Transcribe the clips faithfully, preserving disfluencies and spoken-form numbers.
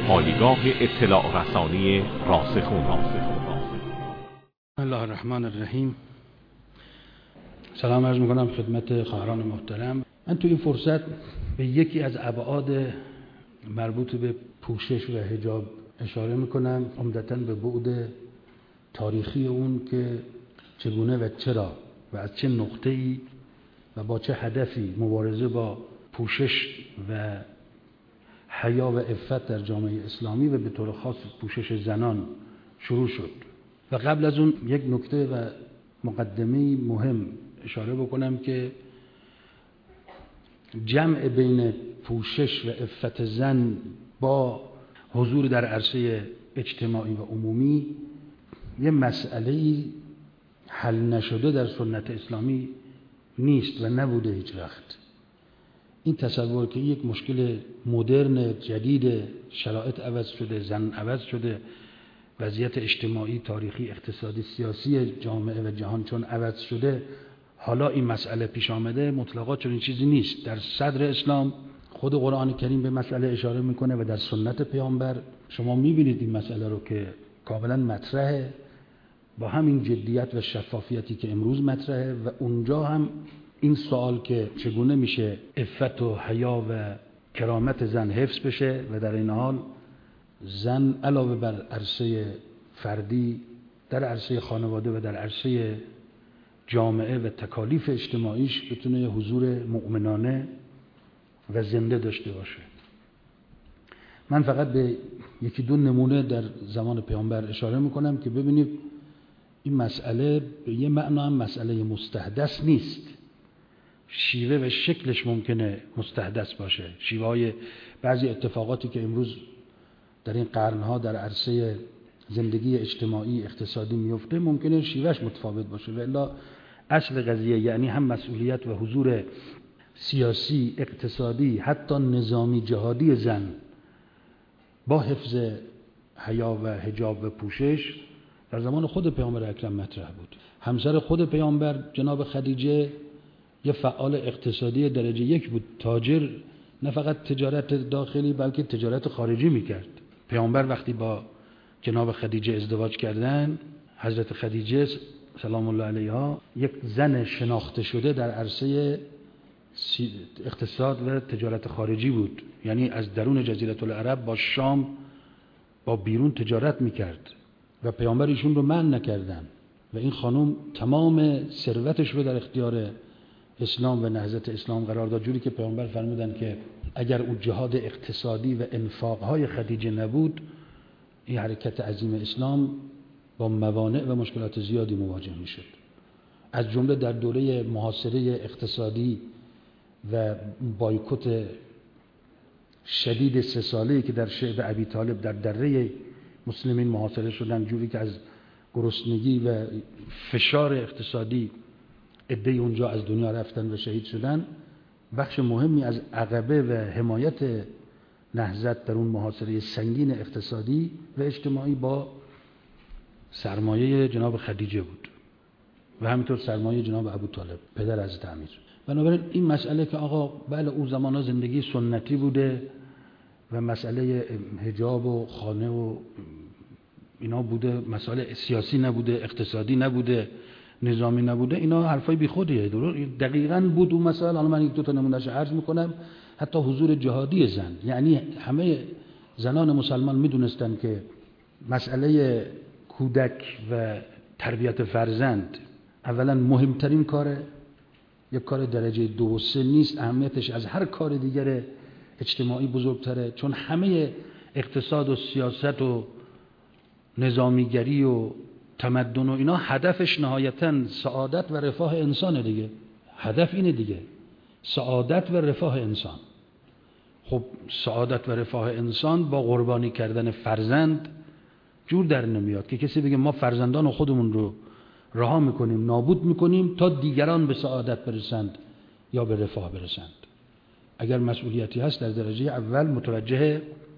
پایگاه اطلاع رسانی راسخون. بسم الله الرحمن الرحیم. سلام عرض میکنم خدمت خواهران محترم. من تو این فرصت به یکی از ابعاد مربوط به پوشش و حجاب اشاره میکنم، عمدتاً به بعد تاریخی اون که چگونه و چرا و از چه نقطه‌ای و با چه هدفی مبارزه با پوشش و حیا و عفت در جامعه اسلامی و به طور خاص پوشش زنان شروع شد. و قبل از اون یک نکته و مقدمه مهم اشاره بکنم که جمع بین پوشش و عفت زن با حضور در عرصه اجتماعی و عمومی یه مسئله‌ای حل نشده در سنت اسلامی نیست و نبوده هیچ وقت. این تصور که یک مشکل مدرن جدید، شرایط عوض شده، زن عوض شده، وضعیت اجتماعی، تاریخی، اقتصادی، سیاسی جامعه و جهان چون عوض شده حالا این مسئله پیش آمده، مطلقا چنین چیزی نیست. در صدر اسلام خود قرآن کریم به مسئله اشاره میکنه و در سنت پیامبر شما میبینید این مسئله رو که کاملا مطرحه با همین جدیت و شفافیتی که امروز مطرحه. و اونجا هم این سوال که چگونه میشه عفت و حیا و کرامت زن حفظ بشه و در این حال زن علاوه بر عرصه فردی در عرصه خانواده و در عرصه جامعه و تکالیف اجتماعیش بتونه حضور مؤمنانه و زنده داشته باشه. من فقط به یکی دو نمونه در زمان پیامبر اشاره میکنم که ببینید این مسئله به یه معنا هم مسئله مستحدث نیست. شیوه و شکلش ممکنه مستحدث باشه، شیوه های بعضی اتفاقاتی که امروز در این قرنها در عرصه زندگی اجتماعی اقتصادی میفته ممکنه شیوهش متفاوت باشه، ولی اصل قضیه یعنی هم مسئولیت و حضور سیاسی، اقتصادی، حتی نظامی جهادی زن با حفظ حیا و حجاب و پوشش در زمان خود پیامبر اکرم مطرح بود. همسر خود پیامبر جناب خدیجه یه فعال اقتصادی درجه یک بود، تاجر، نه فقط تجارت داخلی بلکه تجارت خارجی میکرد. پیامبر وقتی با جناب خدیجه ازدواج کردن، حضرت خدیجه سلام الله علیها یک زن شناخته شده در عرصه اقتصاد و تجارت خارجی بود، یعنی از درون جزیره العرب با شام با بیرون تجارت میکرد و پیامبر ایشون رو منع نکردن و این خانم تمام ثروتش رو در اختیار اسلام و نهضت اسلام قرار داد، جوری که پیامبر فرمودن که اگر اون جهاد اقتصادی و انفاقهای خدیجه نبود این حرکت عظیم اسلام با موانع و مشکلات زیادی مواجه میشد. از جمله در دوره محاصره اقتصادی و بایکوت شدید سه ساله‌ای که در شعب ابی طالب در دره مسلمین محاصره شدن، جوری که از گرسنگی و فشار اقتصادی عده‌ای اونجا از دنیا رفتن و شهید شدن، بخش مهمی از عقبه و حمایت نهضت در اون محاصره سنگین اقتصادی و اجتماعی با سرمایه جناب خدیجه بود و همینطور سرمایه جناب ابو طالب پدر حضرت امیر. بنابراین این مسئله که آقا بله اون زمانها زندگی سنتی بوده و مسئله حجاب و خانه و اینا بوده، مسئله سیاسی نبوده، اقتصادی نبوده، نظامی نبوده، اینا حرفای بیخودیه. دقیقاً بود اون مسئله. حالا من یک دو تا نمونهش عرض میکنم. حتی حضور جهادی زن، یعنی همه زنان مسلمان میدونستن که مسئله کودک و تربیت فرزند اولا مهمترین کاره، یک کار درجه دو و سه نیست، اهمیتش از هر کار دیگر اجتماعی بزرگتره، چون همه اقتصاد و سیاست و نظامیگری و تمدن و اینا هدفش نهایتاً سعادت و رفاه انسانه دیگه. هدف اینه دیگه، سعادت و رفاه انسان. خب سعادت و رفاه انسان با قربانی کردن فرزند جور در نمیاد که کسی بگه ما فرزندان خودمون رو رها میکنیم، نابود میکنیم تا دیگران به سعادت برسند یا به رفاه برسند. اگر مسئولیتی هست در درجه اول متوجه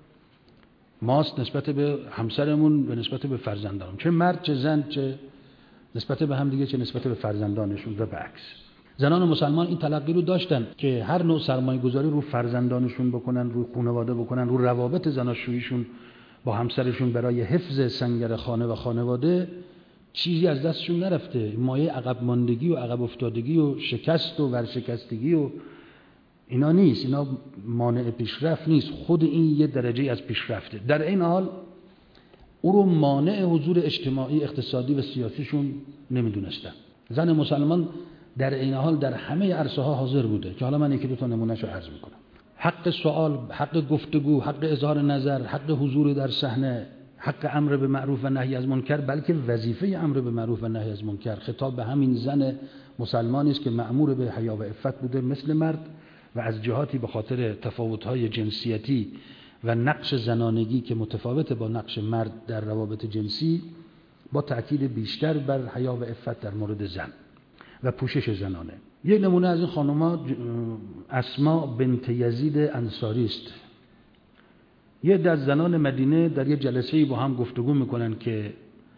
ماست نسبت به همسرمون و نسبت به فرزندانم، چه مرد چه زن، چه نسبت به هم دیگه چه نسبت به فرزندانشون و برعکس. زنان مسلمان این تلقی رو داشتن که هر نوع سرمایه گذاری رو فرزندانشون بکنن، رو خانواده بکنن، رو روابط زناشوییشون با همسرشون برای حفظ سنگر خانه و خانواده چیزی از دستشون نرفته. مایه عقب ماندگی و عقب افتادگی و شکست و ورشکستگی و اینا نیست، اینا مانع پیشرفت نیست، خود این یه درجه از پیشرفته. در این حال او رو مانع حضور اجتماعی، اقتصادی و سیاسیشون نمیدونستن. زن مسلمان در این حال در همه عرصه ها حاضر بوده که حالا من یکی دو تا نمونهشو عرض میکنم. حق سوال، حق گفتگو، حق اظهار نظر، حق حضور در صحنه، حق امر به معروف و نهی از منکر، بلکه وظیفه امر به معروف و نهی از منکر خطاب به همین زن مسلمانی است که مأمور به حیا و عفت بوده مثل مرد و از جهاتی به خاطر تفاوت‌های جنسیتی و نقش زنانگی که متفاوت با نقش مرد در روابط جنسی، با تأکید بیشتر بر حیا و عفت در مورد زن و پوشش زنانه. یک نمونه از این خانوما اسما بنت یزید انصاری است. یه در زنان مدینه در یه جلسه‌ای با هم گفتگو میکنن که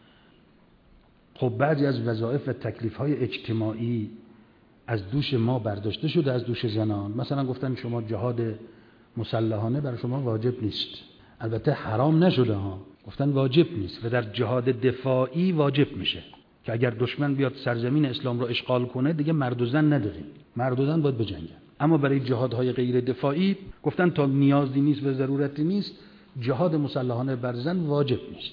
خب بعضی از وظایف و تکلیف‌های اجتماعی از دوش ما برداشته شده، از دوش زنان. مثلا گفتن شما جهاد مسلحانه برای شما واجب نیست، البته حرام نشده ها، گفتن واجب نیست و در جهاد دفاعی واجب میشه که اگر دشمن بیاد سرزمین اسلام رو اشغال کنه دیگه مرد و زن نداریم، مرد و زن باید بجنگن. اما برای جهادهای غیر دفاعی گفتن تا نیازی نیست و ضرورتی نیست جهاد مسلحانه بر زن واجب نیست.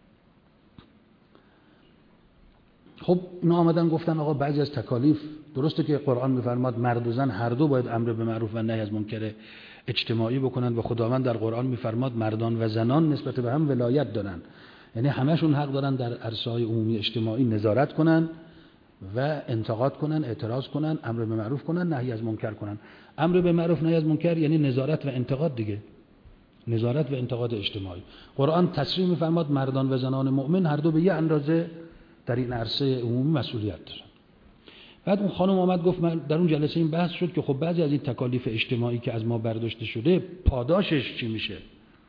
خب اینا آمدن گفتن آقا بعضی از تکالیف درسته که قرآن میفرماد مرد و زن هر دو باید امر به معروف و نهی از منکر اجتماعی بکنن و خداوند در قرآن میفرماد مردان و زنان نسبت به هم ولایت دارن، یعنی همشون حق دارن در عرصه‌های عمومی اجتماعی نظارت کنن و انتقاد کنن، اعتراض کنن، امر به معروف کنن، نهی از منکر کنن. امر به معروف نهی از منکر یعنی نظارت و انتقاد دیگه، نظارت و انتقاد اجتماعی. قرآن تصریح میفرماد مردان و زنان مؤمن هر دو به یه اندازه در این عرصه عمومی مسئولیت دارن. بعد اون خانم آمد گفت من در اون جلسه این بحث شد که خب بعضی از این تکالیف اجتماعی که از ما برداشته شده پاداشش چی میشه؟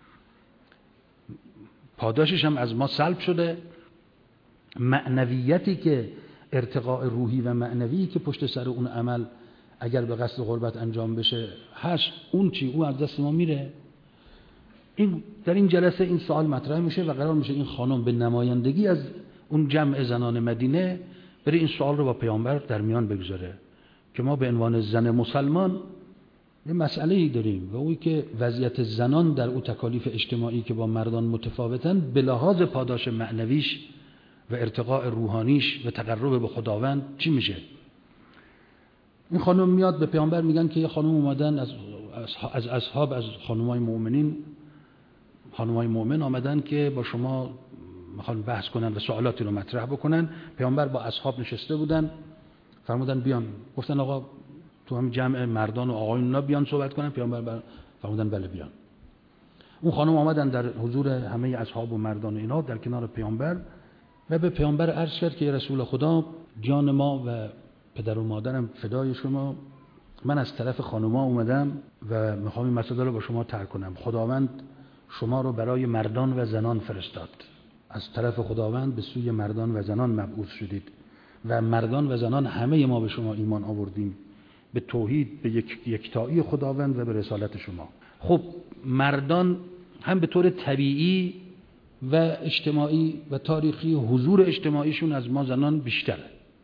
پاداشش هم از ما سلب شده. معنویتی که ارتقاء روحی و معنوی که پشت سر اون عمل اگر به قصد قربت انجام بشه هست، اون چی؟ اون از دست ما میره. این در این جلسه این سوال مطرح میشه و قرار میشه این خانم به نمایندگی از اون جمع زنان مدینه بره این سوال رو با پیامبر در میان بگذاره که ما به عنوان زن مسلمان یه مسئله‌ای داریم و اونی که وضعیت زنان در اون تکالیف اجتماعی که با مردان متفاوتن به لحاظ پاداش معنویش و ارتقاء روحانیش و تقرب به خداوند چی میشه. این خانم میاد به پیامبر میگن که یه خانم اومدن از از اصحاب از خانمای مؤمنین، خانمای مؤمن آمدن که با شما میخوان بحث کنن و سوالاتی رو مطرح بکنن. پیامبر با اصحاب نشسته بودن، فرمودن بیان. گفتن آقا تو هم جمع مردان و آقایون بیان صحبت کنن. پیامبر فرمودن بله بیان. اون خانم آمدن در حضور همه اصحاب و مردان و اینا در کنار پیامبر و به پیامبر عرض کرد که رسول خدا جان ما و پدر و مادرم فدای شما، من از طرف خانوما اومدم و میخوام این مسئله رو با شما طرح کنم. خداوند شما رو برای مردان و زنان فرستاد، از طرف خداوند به سوی مردان و زنان مبعوث شدید و مردان و زنان همه ما به شما ایمان آوردیم، به توحید، به یک یکتایی خداوند و به رسالت شما. خب مردان هم به طور طبیعی و اجتماعی و تاریخی حضور اجتماعیشون از ما زنان بیشتره.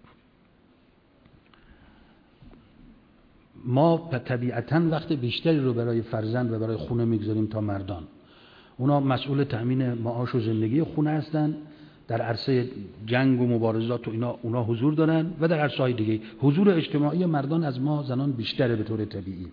ما طبیعتاً وقت بیشتری رو برای فرزند و برای خونه میگذاریم تا مردان. اونا مسئول تأمین معاش و زندگی خونه هستن، در عرصه جنگ و مبارزات و اینا اونا حضور دارن و در عرصه‌های دیگه حضور اجتماعی مردان از ما زنان بیشتره به طور طبیعی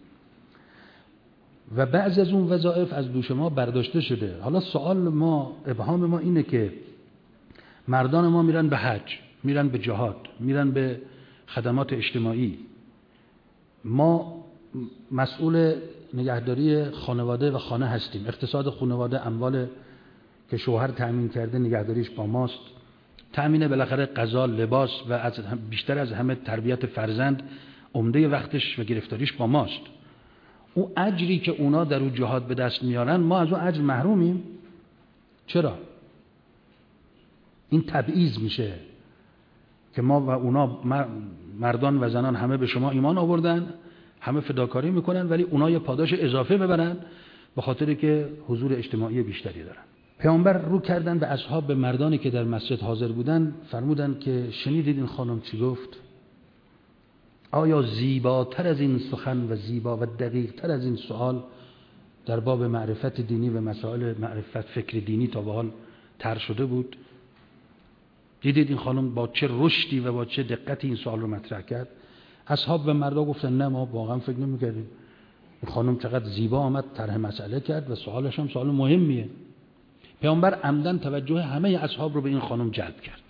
و بعضی از اون وظایف از دوش ما برداشته شده. حالا سوال ما، ابهام ما اینه که مردان ما میرن به حج، میرن به جهاد، میرن به خدمات اجتماعی، ما مسئول نگهداری خانواده و خانه هستیم، اقتصاد خانواده، اموال که شوهر تأمین کرده نگهداریش با ماست، تأمین بالاخره غذا، لباس و از بیشتر از همه تربیت فرزند عمده وقتش و گرفتاریش با ماست. اون اجری که اونا در اون جهاد به دست میارن ما از اون اجر محرومیم. چرا؟ این تبعیض میشه. که ما و اونا مردان و زنان همه به شما ایمان آوردن، همه فداکاری میکنن، ولی اونا یه پاداش اضافه ببرن به خاطری که حضور اجتماعی بیشتری دارن. پیامبر رو کردن به اصحاب، به مردانی که در مسجد حاضر بودن، فرمودن که شنیدید این خانم چی گفت؟ آیا زیباتر از این سخن و زیبا و دقیق تر از این سوال در باب معرفت دینی و مسائل معرفت فکر دینی تا به حال طرح شده بود؟ دیدید این خانم با چه رشدی و با چه دقتی این سوال رو مطرح کرد؟ اصحاب و مردا گفتن نه، ما واقعا فکر نمی‌کردیم. این خانم چقدر زیبا آمد طرح مسئله کرد و سوالش هم سوال مهمیه. پیامبر عمدن توجه همه اصحاب رو به این خانم جلب کرد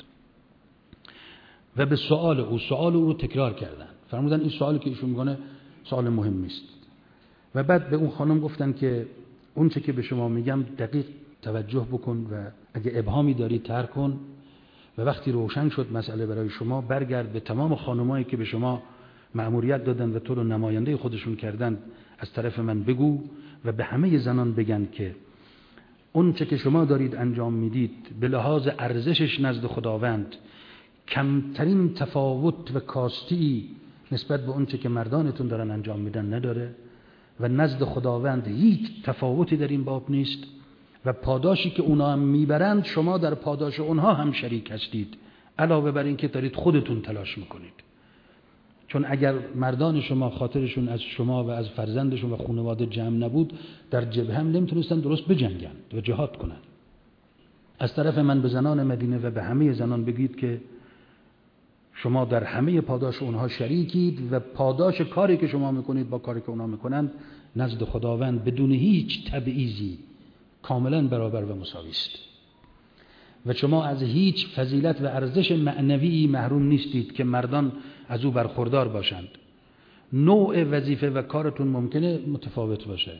و به سوال او سوال او رو تکرار کردن. فرمودن این سوالی که ایشون میگه سوال مهمی است. و بعد به اون خانم گفتن که اون چه که به شما میگم دقیق توجه بکن و اگه ابهامی داری طرح کن و وقتی روشن شد مسئله برای شما برگرد به تمام خانمایی که به شما مأموریت دادن و تو رو نماینده خودشون کردن از طرف من بگو و به همه زنان بگن که اون چه که شما دارید انجام میدید به لحاظ ارزشش نزد خداوند کمترین تفاوت و کاستی نسبت به اون چه که مردانتون دارن انجام میدن نداره و نزد خداوند هیچ تفاوتی در این باب نیست و پاداشی که اونا هم میبرند شما در پاداش اونها هم شریک هستید، علاوه بر این که دارید خودتون تلاش میکنید. چون اگر مردان شما خاطرشون از شما و از فرزندشون و خانواده جمع نبود در جبهه هم نمیتونستن درست بجنگن و جهاد کنن. از طرف من به زنان مدینه و به همه زنان بگید که شما در همه پاداش اونها شریکید و پاداش کاری که شما میکنید با کاری که اونها میکنن نزد خداوند بدون هیچ تبعیضی کاملا برابر و مساوی است و شما از هیچ فضیلت و ارزش معنوی محروم نیستید که مردان از او برخوردار باشند. نوع وظیفه و کارتون ممکنه متفاوت باشه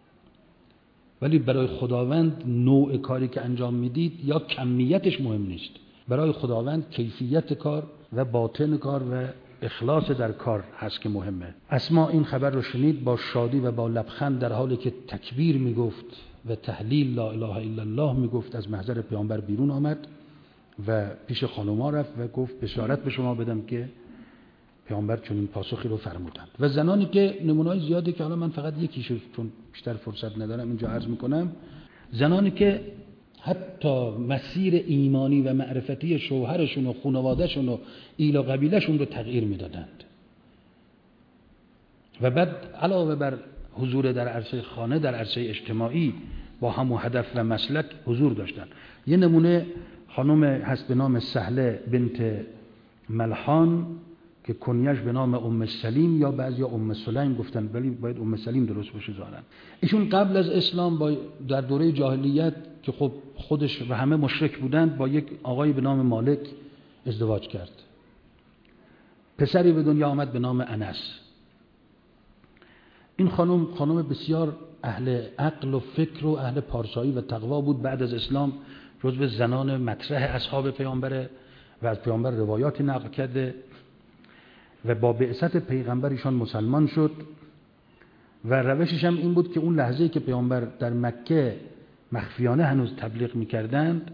ولی برای خداوند نوع کاری که انجام میدید یا کمیتش مهم نیست. برای خداوند کیفیت کار و باطن کار و اخلاص در کار هست که مهمه. اسما این خبر رو شنید، با شادی و با لبخند در حالی که تکبیر میگفت و تهلیل لا اله الا الله میگفت از محضر پیامبر بیرون آمد و پیش خانوما رفت و گفت بشارت به شما بدم که پیامبر چنین پاسخی رو فرمودند. و زنانی که نمونه‌های زیادی که حالا من فقط یکیشو چون بیشتر فرصت ندارم اینجا عرض میکنم، زنانی که حتی مسیر ایمانی و معرفتی شوهرشون و خانوادهشون و ایل و قبیلهشون رو تغییر میدادند و بعد علاوه بر حضور در عرصه خانه در عرصه اجتماعی با همون هدف و مسلک حضور داشتن. یه نمونه خانم هست به نام سهله بنت ملحان که کنیش به نام ام سلیم یا بعضی ام سلیم گفتن ولی باید ام سلیم درست باشه ظاهرا. ایشون قبل از اسلام با در دوره جاهلیت که خب خودش و همه مشرک بودند با یک آقای به نام مالک ازدواج کرد. پسری به دنیا آمد به نام انس. این خانم خانم بسیار اهل عقل و فکر و اهل پارسایی و تقوا بود. بعد از اسلام جزو زنان مطرح اصحاب پیامبر و از پیامبر روایاتی نقل کرده و با بعثت پیغمبر ایشان مسلمان شد و روشش هم این بود که اون لحظه‌ای که پیامبر در مکه مخفیانه هنوز تبلیغ می‌کردند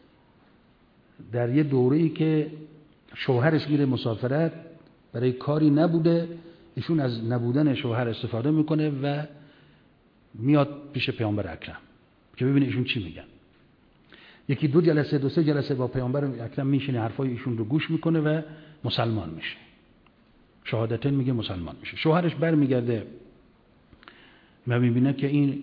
در یه دوره‌ای که شوهرش میره مسافرت برای کاری نبوده، ایشون از نبودن شوهر استفاده میکنه و میاد پیش پیامبر اکرم که ببینه ایشون چی میگن. یکی دو جلسه دو سه جلسه با پیامبر اکرم میشینه، حرفای ایشون رو گوش میکنه و مسلمان میشه. شهادتین میگه مسلمان میشه. شوهرش برمیگرده و میبینه که این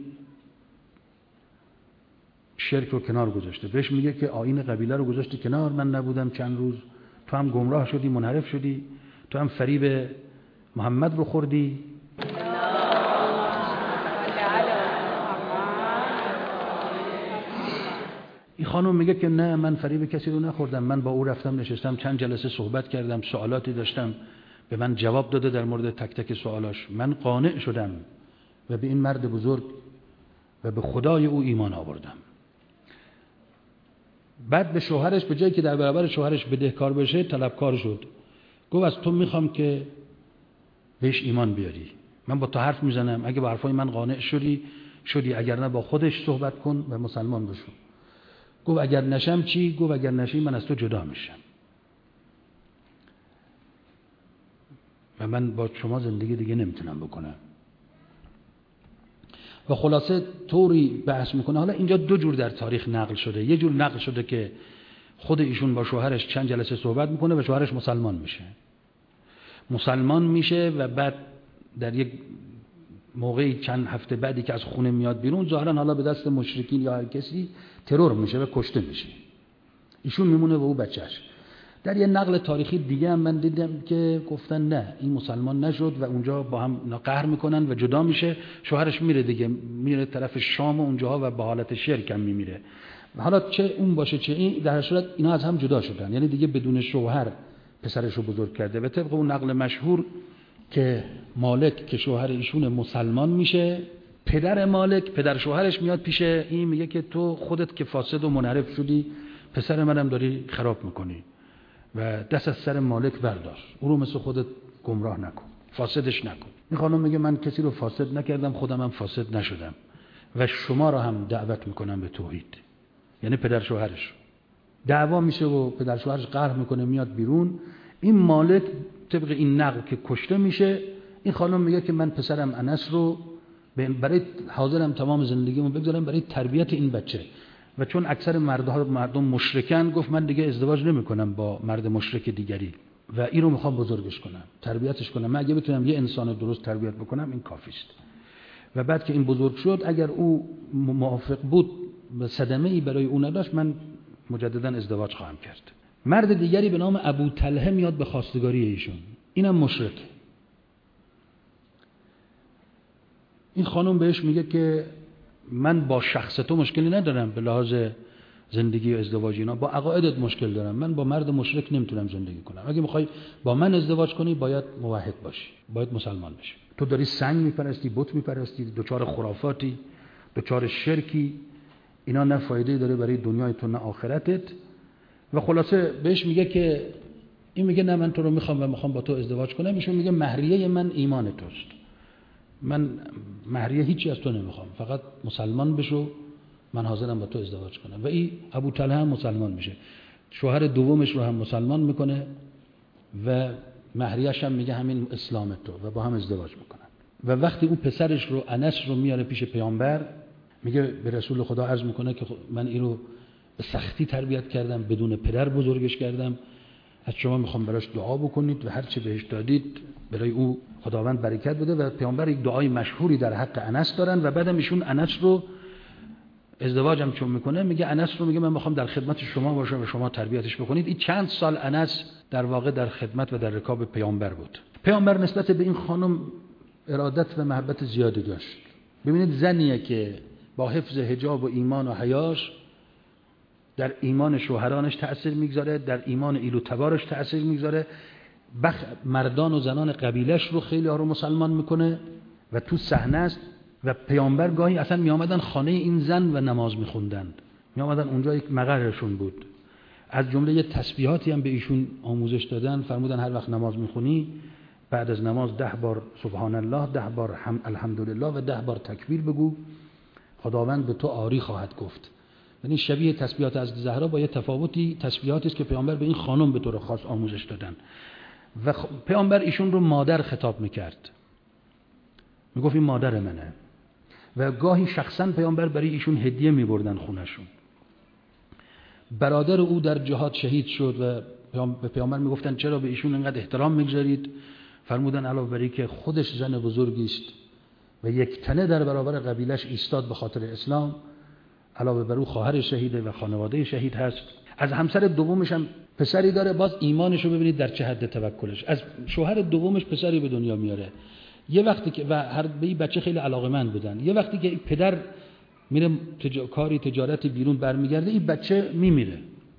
شرک رو کنار گذاشته. بهش میگه که آیین قبیله رو گذاشتی کنار، من نبودم چند روز، تو هم گمراه شدی، منحرف شدی، تو هم فریب محمد رو خوردی. این خانم میگه که نه، من فریب کسی رو نخوردم، من با او رفتم نشستم چند جلسه صحبت کردم، سوالاتی داشتم، به من جواب داده در مورد تک تک سوالاش، من قانع شدم و به این مرد بزرگ و به خدای او ایمان آوردم. بعد به شوهرش به جایی که در برابر شوهرش بدهکار بشه طلبکار شد. گفت از تو میخوام که بهش ایمان بیاری، من با تو حرف میزنم، اگه با حرفای من قانع شدی شدی، اگر نه با خودش صحبت کن و مسلمان بشو. گفت اگر نشم چی؟ گفت اگر نشی من از تو جدا میشم. و من با شما زندگی دیگه نمیتونم بکنم. و خلاصه طوری بحث میکنه. حالا اینجا دو جور در تاریخ نقل شده. یه جور نقل شده که خود ایشون با شوهرش چند جلسه صحبت میکنه و شوهرش مسلمان میشه مسلمان میشه و بعد در یک موقعی چند هفته بعدی که از خونه میاد بیرون، ظاهرا حالا به دست مشرکین یا هر کسی ترور میشه و کشته میشه. ایشون میمونه و او بچهش. در یه نقل تاریخی دیگه هم من دیدم که گفتن نه این مسلمان نشد و اونجا با هم قهر میکنن و جدا میشه. شوهرش میره دیگه، میره طرف شام و اونجاها و به حالت شرک هم میمیره. حالا چه اون باشه چه این، در هر صورت اینا از هم جدا شدن. یعنی دیگه بدون شوهر پسرش رو بزرگ کرده. و طبق اون نقل مشهور که مالک که شوهر ایشون مسلمان میشه، پدر مالک پدر شوهرش میاد پیش این میگه که تو خودت که فاسد و منحرف شدی، پسر منم داری خراب میکنی و دست از سر مالک بردار، او رو مثل خودت گمراه نکن، فاسدش نکن. این خانم میگه من کسی رو فاسد نکردم، خودم هم فاسد نشدم و شما رو هم دعوت میکنم به توحید. یعنی پدر شوهرش دعوا میشه و پدر شوهرش قهر میکنه، میاد بیرون. این مالک طبق این نقل که کشته میشه. این خانم میگه که من پسرم انس رو برای حاضرم تمام زندگیمو بگذارم برای تربیت این بچه. و چون اکثر مردها مردم مشرکن، گفت من دیگه ازدواج نمیکنم با مرد مشرک دیگری و این رو میخوام بزرگش کنم، تربیتش کنم. من اگه بتونم یه انسان درست تربیت بکنم این کافی است. و بعد که این بزرگ شد، اگر او موافق بود و صدمه ای برای اون نداشت، من مجددا ازدواج خواهم کرد. مرد دیگری به نام ابو طلحه میاد به خواستگاری ایشون. اینم مشرک. این خانم بهش میگه که من با شخص تو مشکلی ندارم به لحاظ زندگی و ازدواج اینا، با عقایدت مشکل دارم. من با مرد مشرک نمیتونم زندگی کنم. اگه میخوای با من ازدواج کنی باید موحد باشی، باید مسلمان بشی. تو داری سنگ میپرستی، بت میپرستی، دوچار خرافاتی، دوچار شرکی. اینا نه فایده داره برای دنیای تو نه آخرتت. و خلاصه بهش میگه که این میگه نه من تو رو میخوام و میخوام با تو ازدواج کنم. ایشون میگه مهریه من ایمان توست، من مهریه هیچی از تو نمیخوام، فقط مسلمان بشو، من حاضرم با تو ازدواج کنم. و این ابو طلحه هم مسلمان میشه، شوهر دومش رو هم مسلمان میکنه و مهریه‌اش هم میگه همین اسلام تو و با هم ازدواج میکنن. و وقتی اون پسرش رو انس رو میاره پیش پیامبر، میگه به رسول خدا عرض میکنه که من این رو به سختی تربیت کردم، بدون پدر بزرگش کردم، از شما میخوام براش دعا بکنید و هر چی بهش دادید برای او خداوند برکت بده. و پیامبر یک دعای مشهوری در حق انس دارن و بعدم ایشون انس رو ازدواجم چون میکنه، میگه انس رو میگه من میخوام در خدمت شما باشم و شما تربیتش بکنید. این چند سال انس در واقع در خدمت و در رکاب پیامبر بود. پیامبر نسبت به این خانم ارادت و محبت زیادی داشت. ببینید زنیه که با حفظ حجاب و ایمان و حیاش در ایمان شوهرانش تأثیر میگذاره، در ایمان ایل و تبارش تأثیر میگذاره، بخ مردان و زنان قبیلش رو خیلی ها رو مسلمان میکنه و تو صحنه است. و پیامبر گاهی اصلا می آمدن خانه این زن و نماز میخوندند، می آمدن اونجا، یک مقرشون بود. از جمله یه تسبیحاتی هم به ایشون آموزش دادن، فرمودن هر وقت نماز میخونی بعد از نماز ده بار سبحان الله، ده بار هم الحمدلله و ده بار تکبیر بگو، خداوند به تو آری خواهد گفت. یعنی شبیه تسبیحات از زهرا با یه تفاوتی تسبیحاتی است که پیامبر به این خانم به طور خاص آموزش دادن. و پیامبر ایشون رو مادر خطاب میکرد، میگفت این مادر منه. و گاهی شخصا پیامبر برای ایشون هدیه میبردن خونشون. برادر او در جهاد شهید شد و به پیامبر میگفتن چرا به ایشون اینقدر احترام میگذارید؟ فرمودن علاوه بر اینکه خودش زن بزرگی است و یک تنه در برابر قبیلش ایستاد به خاطر اسلام، علاوه بر او خواهر شهیده و خانواده شهید هست. از همسر دومش هم پسری داره، باز ایمانش رو ببینید در چه حد توکلش. از شوهر دومش پسری به دنیا میاره. یه وقتی که و هر به این بچه خیلی علاقه‌مند بودن، یه وقتی که پدر میره تجا... کاری تجارتی بیرون برمیگرده، این بچه میمیره.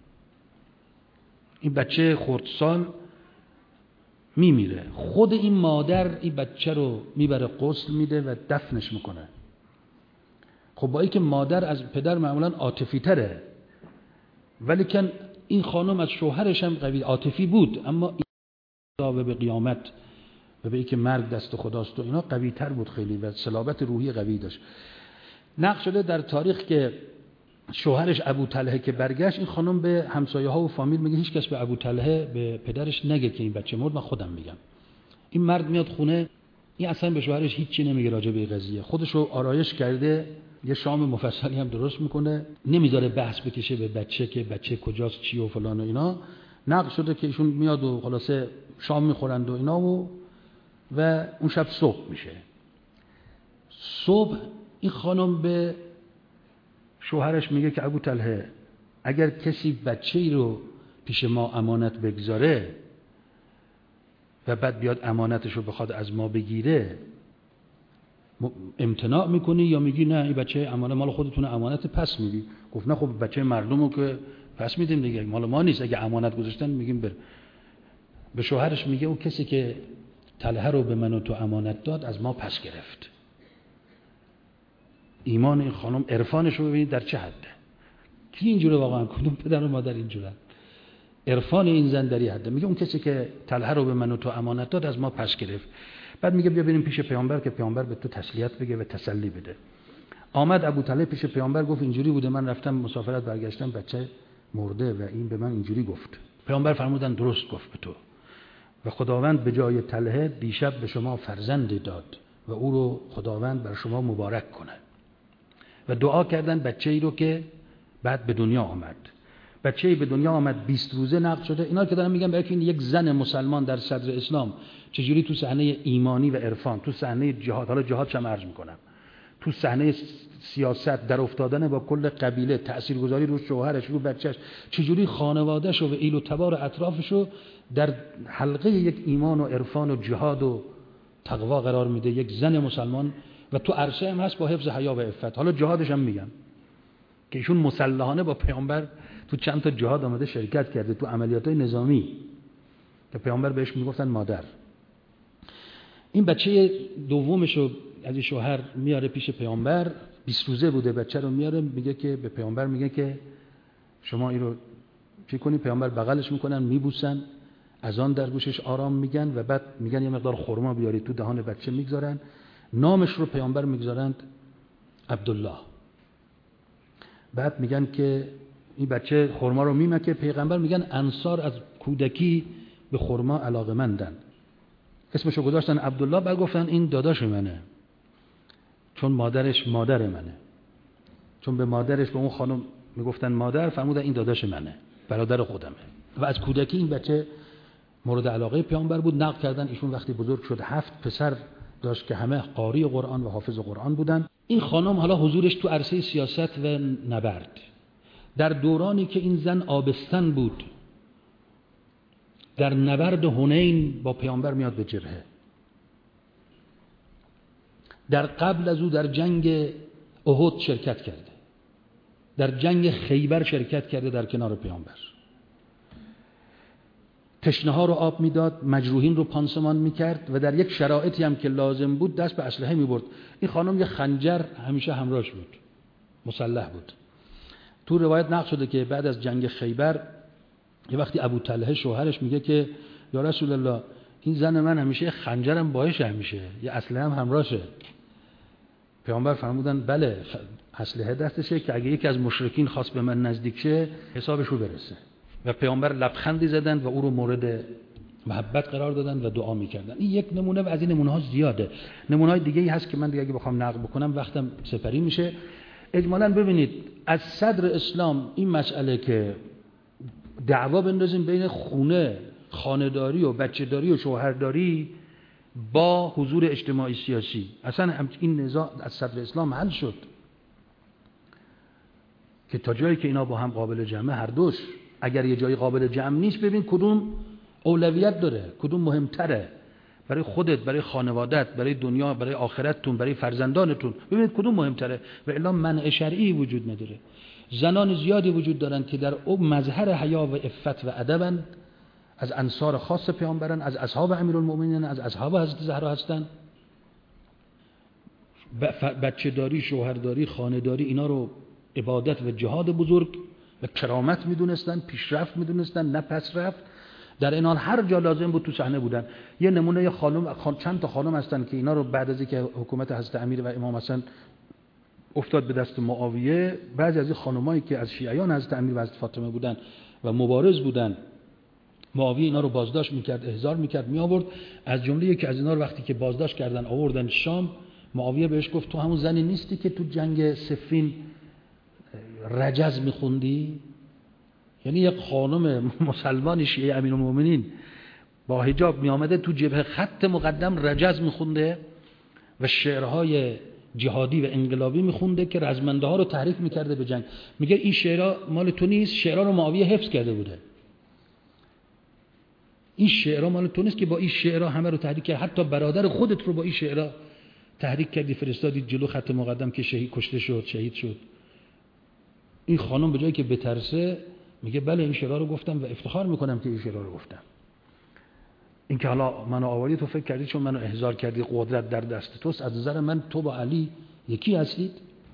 این بچه خردسال میمیره. خود این مادر این بچه رو میبره غسل میده و دفنش میکنه. خب با اینکه مادر از پدر معمولا عاطفی تره، ولی کن این خانم از شوهرش هم قوی عاطفی بود، اما این به قیامت و به اینکه مرگ دست خداست و اینا قوی تر بود خیلی و صلابت روحی قوی داشت. نقل شده در تاریخ که شوهرش ابو طلحه که برگشت، این خانم به همسایه ها و فامیل میگه هیچ کس به ابو طلحه به پدرش نگه که این بچه مرد، من خودم میگم. این مرد میاد خونه، این اصلا به شوهرش هیچی نمیگه راجع به قضیه، خودشو آرایش کرده، یه شام مفصلی هم درست میکنه، نمیذاره بحث بکشه به بچه که بچه کجاست چی و فلان و اینا. نقل شده که ایشون میاد و خلاصه شام میخورند و اینا و و اون شب صبح میشه. صبح این خانم به شوهرش میگه که ابو طلحه اگر کسی بچه‌ای رو پیش ما امانت بگذاره و بعد بیاد امانتش رو بخواد از ما بگیره، امتناع میکنی یا میگی نه این بچه امانت مال خودتونه، امانت پس میدی؟ گفت نه خب بچه مردمو که پس میدیم دیگه، مال ما نیست، اگه امانت گذاشتن میگیم بر. به شوهرش میگه اون کسی که طلحه رو به من و تو امانت داد از ما پس گرفت. ایمان این خانم، عرفانش رو ببینید در چه حده. کی اینجوره واقعا؟ کدوم پدر و مادر اینجوره؟ عرفان این زن در این حده. میگه اون کسی که طلحه رو به من و تو امانت داد از ما پس گرفت. بعد میگه بیا بریم پیش پیامبر که پیامبر به تو تسلیت بگه و تسلی بده. آمد ابو طلحه پیش پیامبر، گفت اینجوری بوده، من رفتم مسافرت برگشتم بچه مرده و این به من اینجوری گفت. پیامبر فرمودن درست گفت به تو و خداوند به جای طلحه دیشب به شما فرزندی داد و او رو خداوند بر شما مبارک کنه. و دعا کردن بچه‌ای رو که بعد به دنیا آمد. بچه‌ای به دنیا آمد بیست روزه نقل شده. اینا که دارم میگم برای که یک زن مسلمان در صدر اسلام چجوری تو صحنه ایمانی و عرفان، تو صحنه جهاد، حالا جهادش هم عرض میکنم، تو صحنه سیاست در افتادن با کل قبیله، تاثیرگذاری رو شوهرش، رو بچهش، چجوری خانواده‌ش و ایل و تبار اطرافش رو در حلقه یک ایمان و عرفان و جهاد و تقوا قرار میده، یک زن مسلمان، و تو عرصه هم هست با حفظ حیا و عفت. حالا جهادش هم میگم که ایشون مسلحانه با پیامبر تو چند تا جهاد آمده شرکت کرده، تو عملیات‌های نظامی که پیامبر بهش میگفتن مادر. این بچه دومش رو از این شوهر میاره پیش پیامبر، بیست روزه بوده، بچه رو میاره، میگه که به پیامبر میگه که شما این رو چی کنی؟ پیامبر بغلش میکنن، میبوسن، از آن در گوشش آرام میگن و بعد میگن یه مقدار خرما بیارید تو دهان بچه میگذارن. نامش رو پیامبر میگذارند عبدالله. بعد میگن که این بچه خرما رو میمکه. پیغمبر میگن انصار از کودکی به خرما علاقه‌مندن، اسمشو گذاشتن عبدالله. بعد گفتن این داداش منه، چون مادرش مادر منه، چون به مادرش به اون خانم میگفتن مادر، فرمودن این داداش منه، برادر خودمه. و از کودکی این بچه مورد علاقه پیامبر بود. نقل کردن ایشون وقتی بزرگ شد هفت پسر داشت که همه قاری قرآن و حافظ قرآن بودن. این خانم حالا حضورش تو عرصه سیاست و نبرد، در دورانی که این زن آبستن بود، در نبرد حنین با پیامبر میاد به جبهه، در قبل از او در جنگ احد شرکت کرده، در جنگ خیبر شرکت کرده در کنار پیامبر، تشنه ها رو آب میداد، مجروحین رو پانسمان میکرد و در یک شرایطی هم که لازم بود دست به اسلحه میبرد. این خانم یه خنجر همیشه همراهش بود، مسلح بود. تو روایت نقل شده که بعد از جنگ خیبر یه وقتی ابو طلحه شوهرش میگه که یا رسول الله این زن من همیشه خنجرم باهاش، همیشه یه اسلحه هم همراهشه. پیامبر فرمودن بله اسلحه دستشه که اگه یکی از مشرکین خواست به من نزدیک شه حسابش رو برسه. و پیامبر لبخندی زدن و او رو مورد محبت قرار دادن و دعا میکردن. این یک نمونه و از این نمونه ها زیاده. نمونه های دیگه ای هست که من دیگه اگه بخوام نقل بکنم وقتم سپری میشه. اجمالاً ببینید از صدر اسلام این مسئله که دعوا بندازیم بین خونه، خانه‌داری و بچه‌داری و شوهرداری با حضور اجتماعی سیاسی، اصلا این نزاع از صدر اسلام حل شد که تا جایی که اینا با هم قابل جمعه هر دوش. اگر یه جایی قابل جمع نیست ببین کدوم اولویت داره، کدوم مهمتره برای خودت، برای خانوادت، برای دنیا، برای آخرتتون، برای فرزندانتون، ببینید کدوم مهمتره. و الا منع شرعی وجود نداره. زنان زیادی وجود دارن که در او مظهر حیا و عفت و ادبن، از انصار خاص پیامبرن، از اصحاب امیرالمومنین، از اصحاب حضرت زهرا هستن. بچه داری، شوهرداری، خانه داری، اینا رو عبادت و جهاد بزرگ و کرامت میدونستن، پیشرفت میدونستن، نه پس رفت. در این حال هر جا لازم بود تو صحنه بودن. یه نمونه یه خانم، چند تا خانم هستن که اینا رو بعد از اینکه حکومت حضرت امیر و امام حسن افتاد به دست معاویه، بعضی از این خانمایی که از شیعیان حضرت امیر و حضرت فاطمه بودن و مبارز بودن معاویه اینا رو بازداشت میکرد، احضار میکرد، می آورد. از جمله یکی از اینا رو وقتی که بازداشت کردن آوردن شام، معاویه بهش گفت تو همون زنی نیستی که تو جنگ صفین رجز میخوندی؟ یعنی یک خانم مسلمان شیعه امیرالمومنین با حجاب می آمده تو جبهه خط مقدم رجز میخونده و شعرهای جهادی و انقلابی میخونده که رزمنده ها رو تحریک میکرده به جنگ. میگه این شعرها مال تو نیست، شعرها رو معاویه حفظ کرده بوده. این شعرها مال تو نیست که با این شعرها همه رو تحریک کرد، حتی برادر خودت رو با این شعرها تحریک کردی، فرستادی جلو خط مقدم که شهید کشته شد، شهید شد. این خانم به جایی که بترسه میگه بله این شعرها رو گفتم و افتخار میکنم که این شعرها رو گفتم. این که حالا منو آوردی تو فکر کردی چون منو احضار کردی قدرت در دست توست، از نظر من تو با علی یکی هستید.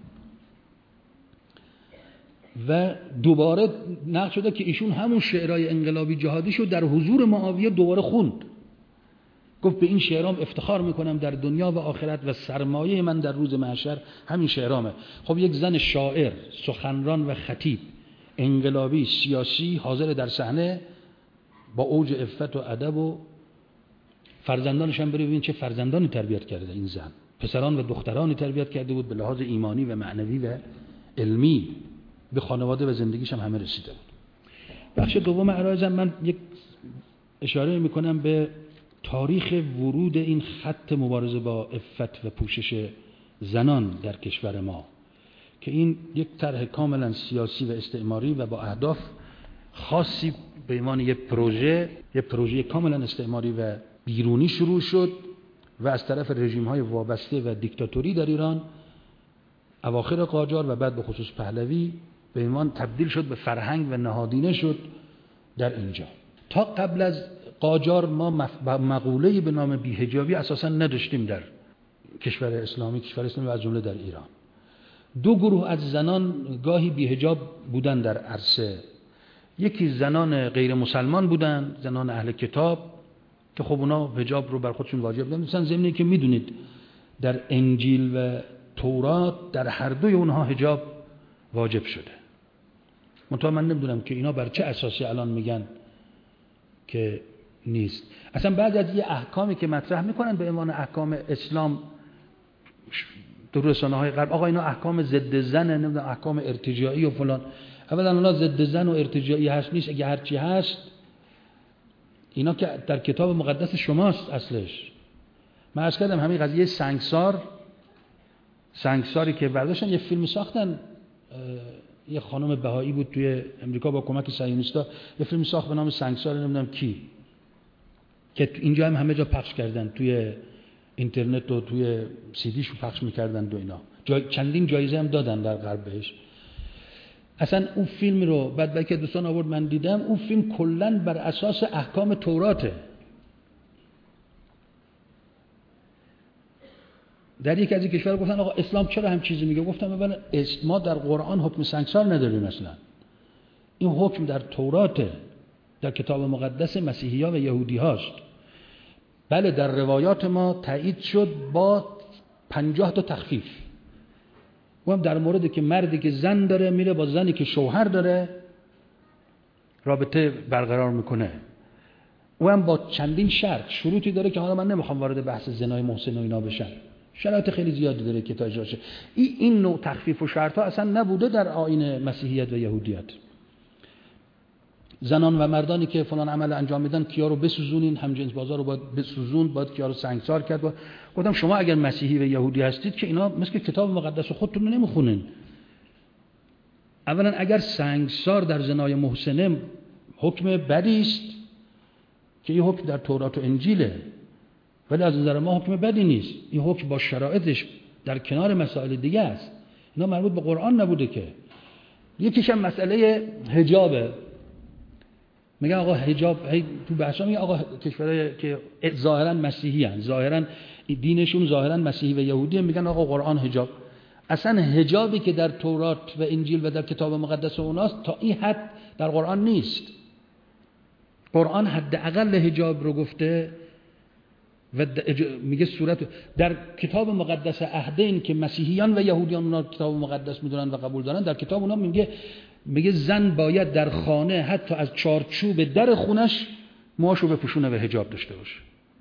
و دوباره نقل شده که ایشون همون شعرهای انقلابی جهادیشو در حضور معاویه دوباره خوند. گفت به این شعرام افتخار میکنم در دنیا و آخرت و سرمایه من در روز محشر همین شعرامه. خب یک زن شاعر، سخنران و خطیب انقلابی سیاسی حاضر در صحنه با اوج عفت و ادب و فرزندانش هم ببین چه فرزندانی تربیت کرده این زن، پسران و دخترانی تربیت کرده بود به لحاظ ایمانی و معنوی و علمی، به خانواده و زندگیش هم همه رسیده بود. بخش دوم عرایزم من یک اشاره میکنم به تاریخ ورود این خط مبارزه با عفت و پوشش زنان در کشور ما که این یک طرح کاملا سیاسی و استعماری و با اهداف خاصی به عنوان یک پروژه یک پروژه کاملا استعماری و بیرونی شروع شد و از طرف رژیم‌های وابسته و دیکتاتوری در ایران اواخر قاجار و بعد به خصوص پهلوی به عنوان تبدیل شد به فرهنگ و نهادینه شد در اینجا. تا قبل از قاجار ما مقوله‌ای به نام بی‌حجابی اساساً نداشتیم در کشور اسلامی، کشور اسلامی و از جمله در ایران. دو گروه از زنان گاهی بی‌حجاب بودن در عرصه. یکی زنان غیر مسلمان بودن، زنان اهل کتاب که خب اونا حجاب رو بر خودشون واجب داشتن. مثلا ضمنی که میدونید در انجیل و تورات در هر دوی اونها حجاب واجب شده. منتها من نمیدونم که اینا بر چه اساسی الان میگن که نیست. اصلا بعد از یه احکامی که مطرح میکنن به عنوان احکام اسلام در رسانه‌های غرب، آقا اینا احکام ضد زنه، نمیدونم احکام ارتجاعی و فلان. اولا اونا ضد زن و ارتجاعی هست نیست، اگه هرچی هست اینا که در کتاب مقدس شماست اصلش. من عرض کردم همین قضیه سنگسار، سنگساری که برداشتن یه فیلم ساختن، یه خانم بهایی بود توی امریکا با کمک صهیونیستا یه فیلم ساخت به نام سنگسار، نمیدونم کی، که اینجا هم همه جا پخش کردن، توی اینترنت و توی سیدیشو پخش میکردن و اینا. جای چندین جایزه هم دادن در غرب بهش. اصلا اون فیلم رو بعد بعد که دوستان آورد من دیدم، اون فیلم کلاً بر اساس احکام توراته. در یک از این کشورها گفتن آقا اسلام چرا هم چیزی میگه؟ گفتم اولا ما در قرآن حکم سنگسار نداریم اصلا. این حکم در توراته، در کتاب مقدس مسیحی ها و یهودی هاست. بله در روایات ما تایید شد با پنجاه تا تخفیف. و هم در موردی که مردی که زن داره میره با زنی که شوهر داره رابطه برقرار میکنه، و هم با چندین شرط شروطی داره که حالا من نمیخوام وارد بحث زنای محسن و اینا بشم، شرایط خیلی زیادی داره که تا اجرا شه. این این نوع تخفیف و شرط ها اصلا نبوده در آیین مسیحیت و یهودیت. زنان و مردانی که فلان عمل انجام میدن کیا رو بسوزونین، همجنس بازار رو باید بسوزون، باید کیا رو سنگسار کرد. با... گفتم شما اگر مسیحی و یهودی هستید که اینا مثل کتاب مقدس خودتون رو نمیخونین. اولا اگر سنگسار در زنای محسنه حکم بدی است که این حکم در تورات و انجیله، ولی از نظر ما حکم بدی نیست. این حکم با شرایطش در کنار مسائل دیگه است. اینا مربوط به قرآن نبوده که. یکیش هم مسئله حجابه. میگن آقا حجاب، تو بحثا میگن آقا کشورهای که ظاهرا مسیحی هستند، ظاهرا دینشون ظاهرا مسیحی و یهودی هستند، میگن آقا قرآن حجاب. اصلا حجابی که در تورات و انجیل و در کتاب مقدس اوناست تا این حد در قرآن نیست. قرآن حداقل حجاب رو گفته و میگه صورت در کتاب مقدس عهدین که مسیحیان و یهودیان اونا کتاب مقدس میدونن و قبول دارن، در کتاب اونا میگه میگه زن باید در خانه حتی از چارچوب در خونش موهاشو بپوشونه و حجاب داشته باشه.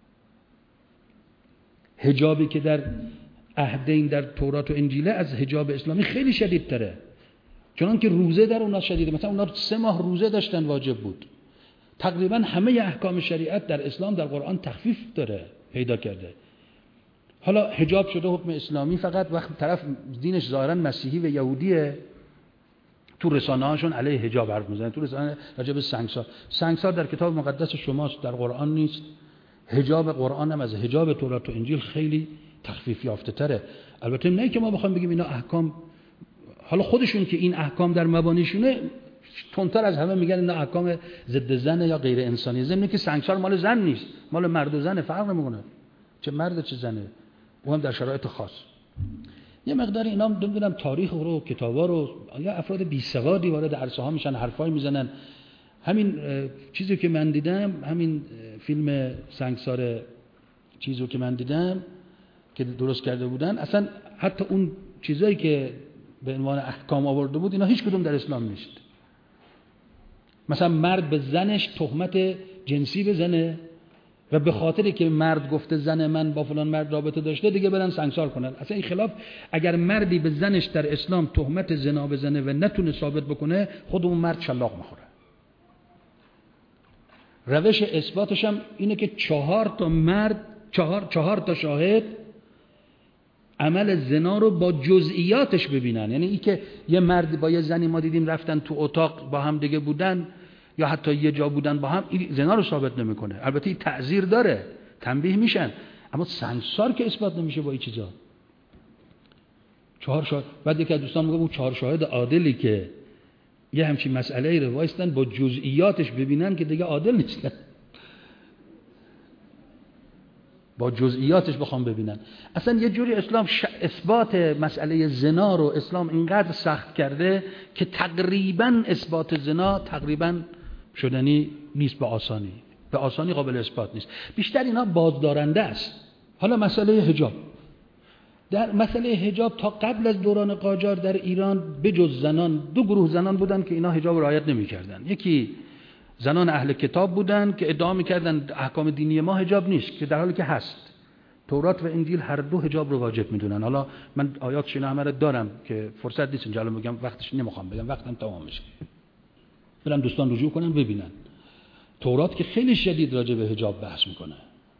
حجابی که در عهدین در تورات و انجیله از حجاب اسلامی خیلی شدیدتره، چون که روزه در اونها شدیده. مثلا اونها سه ماه روزه داشتن، واجب بود. تقریبا همه احکام شریعت در اسلام در قرآن تخفیف داره پیدا کرده. حالا حجاب شده حکم اسلامی، فقط وقت طرف دینش ظاهرا مسیحی و یهودیه، تو رسانه هاشون علیه حجاب حرف میزنن، تو رسانه راجع به سنگسار. سنگسار در کتاب مقدس شماست، در قرآن نیست. حجاب قرآن هم از حجاب تورات و انجیل خیلی تخفیف یافته تره. البته نه که ما بخوایم بگیم اینا احکام، حالا خودشون که این احکام در مبانیشونه تندتر از همه میگن اینا احکام ضد زن یا غیر انسانی. ضمن که سنگسار مال زن نیست، مال مرد و زن، فرق نمیکنه چه مرد چه زنه، اون هم در شرایط خاص. یه مقدار اینا نمیدونم تاریخ رو، کتابا رو، یا افراد بی سوادی وارد عرصه ها میشن، حرفای میزنن. همین چیزی که من دیدم، همین فیلم سنگسار چیزی که من دیدم که درست کرده بودن، اصلا حتی اون چیزایی که به عنوان احکام آورده بود اینا هیچ کدوم در اسلام نیست. مثلا مرد به زنش تهمت جنسی بزنه و به خاطری که مرد گفته زن من با فلان مرد رابطه داشته دیگه برن سنگسار کنن. اصلا این خلاف، اگر مردی به زنش در اسلام تهمت زنا بزنه و نتونه ثابت بکنه، خود اون مرد شلاق میخوره. روش اثباتش هم اینه که چهار تا مرد، چهار چهار تا شاهد عمل زنا رو با جزئیاتش ببینن. یعنی این که یه مرد با یه زنی ما دیدیم رفتن تو اتاق با هم دیگه بودن یا حتی یه جا بودن با هم، این زنا رو ثابت نمیکنه. البته این تعزیر داره، تنبیه میشن، اما سنگسار که اثبات نمیشه با این چیزا. چهار شاهد، بعد یکی از دوستان میگه اون چهار شاهد عادلی که یه همچین مسئله رو وایستن با جزئیاتش ببینن که دیگه عادل نیستن. با جزئیاتش بخوام ببینن. اصلا یه جوری اسلام ش... اثبات مسئله زنا رو اسلام اینقدر سخت کرده که تقریبا اثبات زنا تقریبا شدنی نیست، به آسانی به آسانی قابل اثبات نیست. بیشتر اینا بازدارنده است. حالا مسئله حجاب، در مسئله حجاب تا قبل از دوران قاجار در ایران بجز زنان دو گروه زنان بودن که اینا حجاب رعایت نمی‌کردن. یکی زنان اهل کتاب بودن که ادعا می‌کردن احکام دینی ما حجاب نیست، که در حالی که هست. تورات و انجیل هر دو حجاب رو واجب می‌دونن. حالا من آیاتش اینا همه رو دارم که فرصت نیست اینجا بگم، وقتش نمی‌خوام بگم، وقتم تمام میشه. برام دوستان رجوع کنن ببینن. تورات که خیلی شدید راجع به حجاب بحث می‌کنه.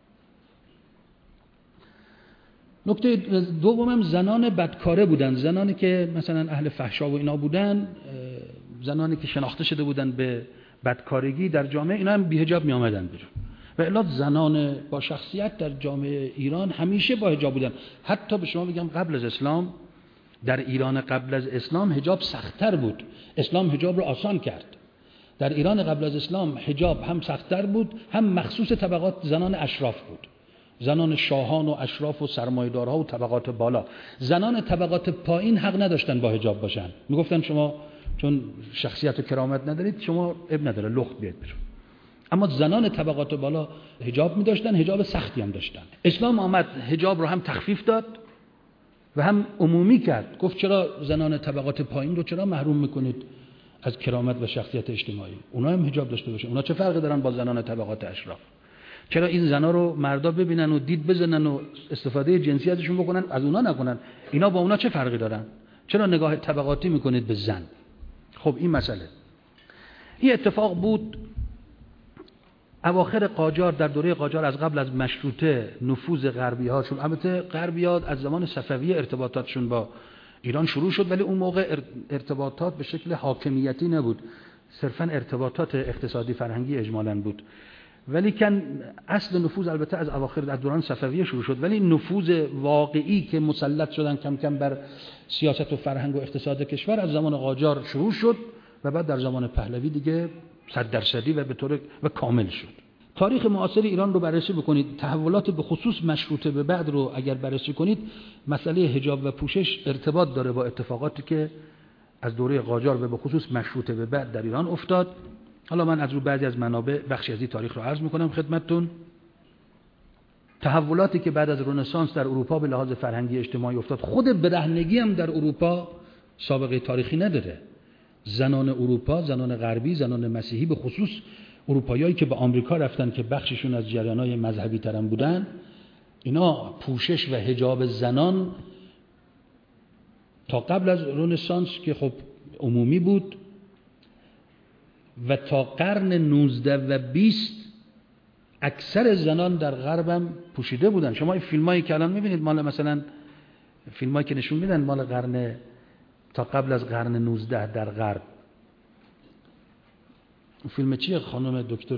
نکته دومم زنان بدکاره بودن، زنانی که مثلا اهل فحشا و اینا بودن، زنانی که شناخته شده بودن به بدکارگی در جامعه، اینا هم بی‌حجاب می آمدن بیرون. و الا زنان با شخصیت در جامعه ایران همیشه با حجاب بودن. حتی به شما بگم قبل از اسلام، در ایران قبل از اسلام حجاب سخت‌تر بود. اسلام حجاب رو آسان کرد. در ایران قبل از اسلام حجاب هم سخت‌تر بود، هم مخصوص طبقات زنان اشراف بود. زنان شاهان و اشراف و سرمایه‌دارها و طبقات بالا. زنان طبقات پایین حق نداشتن با حجاب باشن. میگفتن شما چون شخصیت و کرامت ندارید، شما اب نداره لخت بیاد بیرون. اما زنان طبقات بالا حجاب می‌داشتن، حجاب سختی هم داشتن. اسلام آمد حجاب رو هم تخفیف داد و هم عمومی کرد. گفت چرا زنان طبقات پایین رو چرا محروم می‌کنید از کرامت و شخصیت اجتماعی؟ اونا هم حجاب داشته باشن. اونا چه فرقی دارن با زنان طبقات اشراف؟ چرا این زنا رو مردا ببینن و دید بزنن و استفاده جنسی ازشون بکنن، از اونا نکنن؟ اینا با اونا چه فرقی دارن؟ چرا نگاه طبقاتی میکنید به زن؟ خب این مسئله. این اتفاق بود اواخر قاجار، در دوره قاجار، از قبل از مشروطه نفوذ غربی‌ها شد. البته غربی‌ها از زمان صفویه ارتباطاتشون با ایران شروع شد، ولی اون موقع ارتباطات به شکل حاکمیتی نبود، صرفاً ارتباطات اقتصادی فرهنگی اجمالاً بود. ولی کن اصل نفوذ البته از اواخر از دوران صفویه شروع شد، ولی نفوذ واقعی که مسلط شدن کم کم بر سیاست و فرهنگ و اقتصاد کشور از زمان قاجار شروع شد و بعد در زمان پهلوی دیگه صد درصدی و به طور و کامل شد. تاریخ معاصر ایران رو بررسی بکنید، تحولات به خصوص مشروطه به بعد رو اگر بررسی کنید، مسئله حجاب و پوشش ارتباط داره با اتفاقاتی که از دوره قاجار و به خصوص مشروطه به بعد در ایران افتاد. حالا من از رو بعضی از منابع بخشی از این تاریخ رو عرض میکنم خدمتتون. تحولاتی که بعد از رنسانس در اروپا به لحاظ فرهنگی اجتماعی افتاد، خود برهنگی هم در اروپا سابقه تاریخی نداره. زنان اروپا، زنان غربی، زنان مسیحی به خصوص اروپاییایی که به آمریکا رفتن که بخششون از جریان‌های مذهبی ترم بودن، اینا پوشش و حجاب زنان تا قبل از رنسانس که خب عمومی بود و تا قرن نوزده و بیست اکثر زنان در غربم پوشیده بودن. شما این فیلمایی که الان میبینید مال مثلا فیلمایی که نشون میدن مال قرن تا قبل از قرن نوزده در غرب، فیلم چیه خانم دکتر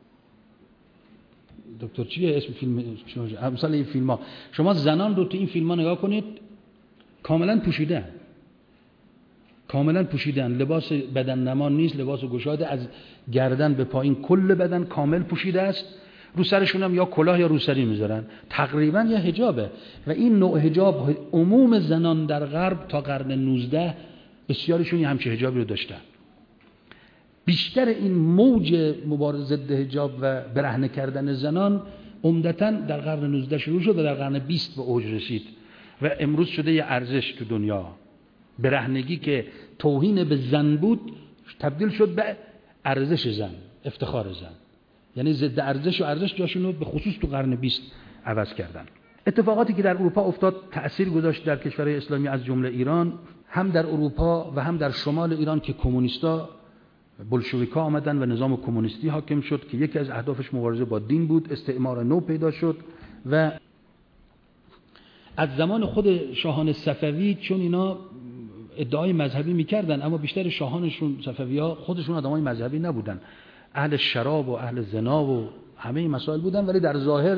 دکتر چیه اسم فیلم شما؟ مثلا این فیلم ها شما زنان رو تو این فیلم ها نگاه کنید کاملا پوشیدن، کاملا پوشیدن، لباس بدن نما نیست، لباس گشاده، از گردن به پایین کل بدن کامل پوشیده است، رو سرشون هم یا کلاه یا روسری میذارن، تقریبا یه حجابه. و این نوع حجاب عموم زنان در غرب تا قرن نوزده بسیارشون یه همچه حجابی رو داشتن. بیشتر این موج مبارزه ضد حجاب و برهنه کردن زنان عمدتاً در قرن نوزده شروع شد و در قرن بیست به اوج رسید و امروز شده یه ارزش تو دنیا. برهنگی که توهین به زن بود تبدیل شد به ارزش زن، افتخار زن، یعنی ضد ارزش و ارزش جاشون رو به خصوص تو قرن بیست عوض کردن. اتفاقاتی که در اروپا افتاد تأثیر گذاشت در کشورهای اسلامی از جمله ایران، هم در اروپا و هم در شمال ایران که کمونیستا بولشویکا آمدن و نظام کمونیستی حاکم شد که یکی از اهدافش مبارزه با دین بود، استعمار نو پیدا شد. و از زمان خود شاهان صفوی چون اینا ادعای مذهبی میکردن اما بیشتر شاهانشون صفوی‌ها خودشون آدمای مذهبی نبودن، اهل شراب و اهل زنا و همه این مسائل بودن، ولی در ظاهر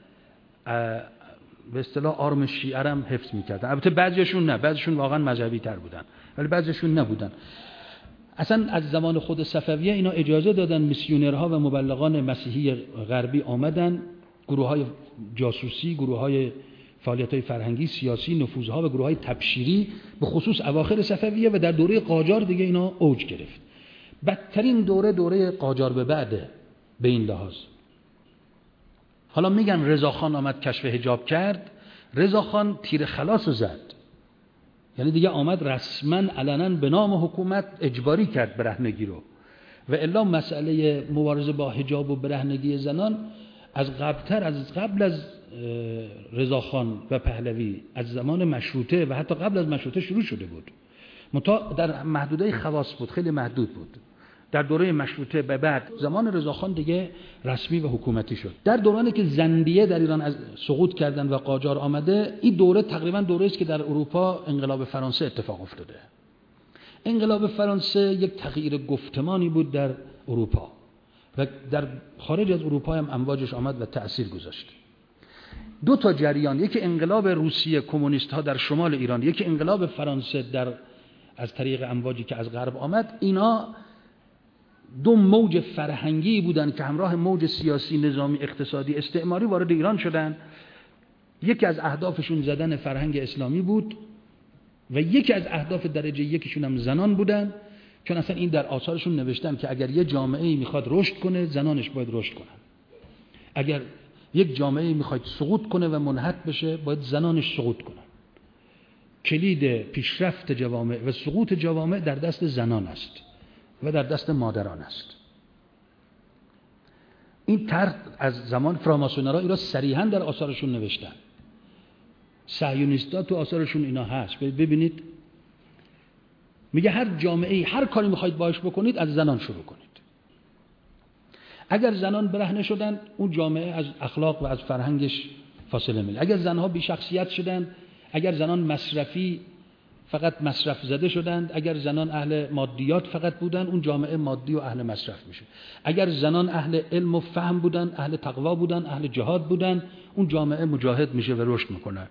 به اصطلاح آرم شیعه هم حفظ میکردن. البته بعضیشون نه، بعضیشون واقعا مذهبی تر بودن ولی بعضیشون نبودن. اصلا از زمان خود صفویه اینا اجازه دادن میسیونرها و مبلغان مسیحی غربی آمدن، گروه‌های جاسوسی، گروه‌های فعالیت‌های فرهنگی، سیاسی، نفوذها و گروه‌های تبشیری به خصوص اواخر صفویه و در دوره قاجار دیگه اینا اوج گرفت. بدترین دوره دوره قاجار به بعده به این لحاظ. حالا میگن رضاخان آمد کشف حجاب کرد، رضاخان تیر خلاص زد، یعنی دیگه آمد رسما علنا به نام حکومت اجباری کرد برهنگی رو. و الا مسئله مبارزه با حجاب و برهنگی زنان از قبلتر، از قبل از رضاخان و پهلوی، از زمان مشروطه و حتی قبل از مشروطه شروع شده بود، منتها در محدوده خواص بود، خیلی محدود بود. در دوره مشروطه به بعد زمان رضاخان دیگه رسمی و حکومتی شد. در دورانی که زندیه در ایران از سقوط کردن و قاجار آمده، این دوره تقریبا دوره است که در اروپا انقلاب فرانسه اتفاق افتاده. انقلاب فرانسه یک تغییر گفتمانی بود در اروپا و در خارج از اروپا هم امواجش آمد و تأثیر گذاشت. دو تا جریان، یکی انقلاب روسیه کمونیست ها در شمال ایران، یکی انقلاب فرانسه در از طریق امواجی که از غرب آمد، اینا دو موج فرهنگی بودن که همراه موج سیاسی، نظامی، اقتصادی، استعماری وارد ایران شدن. یکی از اهدافشون زدن فرهنگ اسلامی بود و یکی از اهداف درجه یکیشون هم زنان بودن، چون اصلا این در آثارشون نوشتن که اگر یه جامعه‌ای میخواد رشد کنه زنانش باید رشد کنن، اگر یک جامعه‌ای میخواد سقوط کنه و منحط بشه باید زنانش سقوط کنن. کلید پیشرفت جوامع و سقوط جوامع در دست زنان است و در دست مادران است. این طرح از زمان فراماسونرها اینا صریحا در آثارشون نوشتن. صهیونیست‌ها تو آثارشون اینا هست. ببینید میگه هر جامعه‌ای هر کاری میخواید باهاش بکنید از زنان شروع کنید. اگر زنان برهنه شدن اون جامعه از اخلاق و از فرهنگش فاصله می‌گیره. اگر زنها بی شخصیت شدن، اگر زنان مصرفی فقط مصرف زده شدند، اگر زنان اهل مادیات فقط بودن اون جامعه مادی و اهل مصرف میشه. اگر زنان اهل علم و فهم بودن، اهل تقوا بودن، اهل جهاد بودن، اون جامعه مجاهد میشه و رشد میکنه.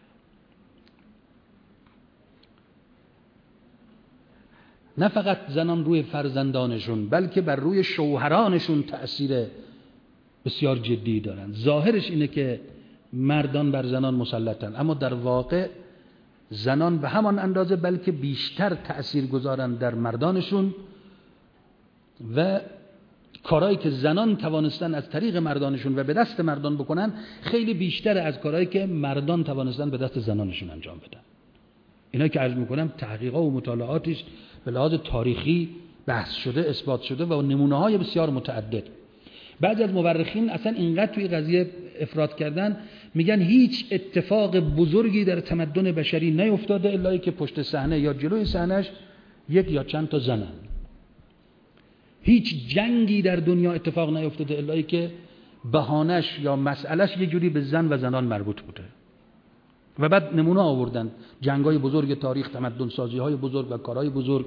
نه فقط زنان روی فرزندانشون بلکه بر روی شوهرانشون تأثیر بسیار جدی دارن. ظاهرش اینه که مردان بر زنان مسلطن، اما در واقع زنان به همان اندازه بلکه بیشتر تأثیر گذارن در مردانشون و کارهایی که زنان توانستن از طریق مردانشون و به دست مردان بکنن خیلی بیشتر از کارهایی که مردان توانستن به دست زنانشون انجام بدن. اینا که عرض میکنم تحقیقات و مطالعاتش به لحاظ تاریخی بحث شده، اثبات شده و نمونه های بسیار متعدد. بعضی از مورخین اصلا اینقدر توی قضیه افراط کردن، میگن هیچ اتفاق بزرگی در تمدن بشری نیفتاده الا که پشت صحنه یا جلوی صحنهش یک یا چند تا زنن. هیچ جنگی در دنیا اتفاق نیفتاده الا که بهانش یا مسئلهش یه جوری به زن و زنان مربوط بوده. و بعد نمونه آوردن جنگ‌های بزرگ تاریخ، تمدن سازی‌های بزرگ و کارهای بزرگ.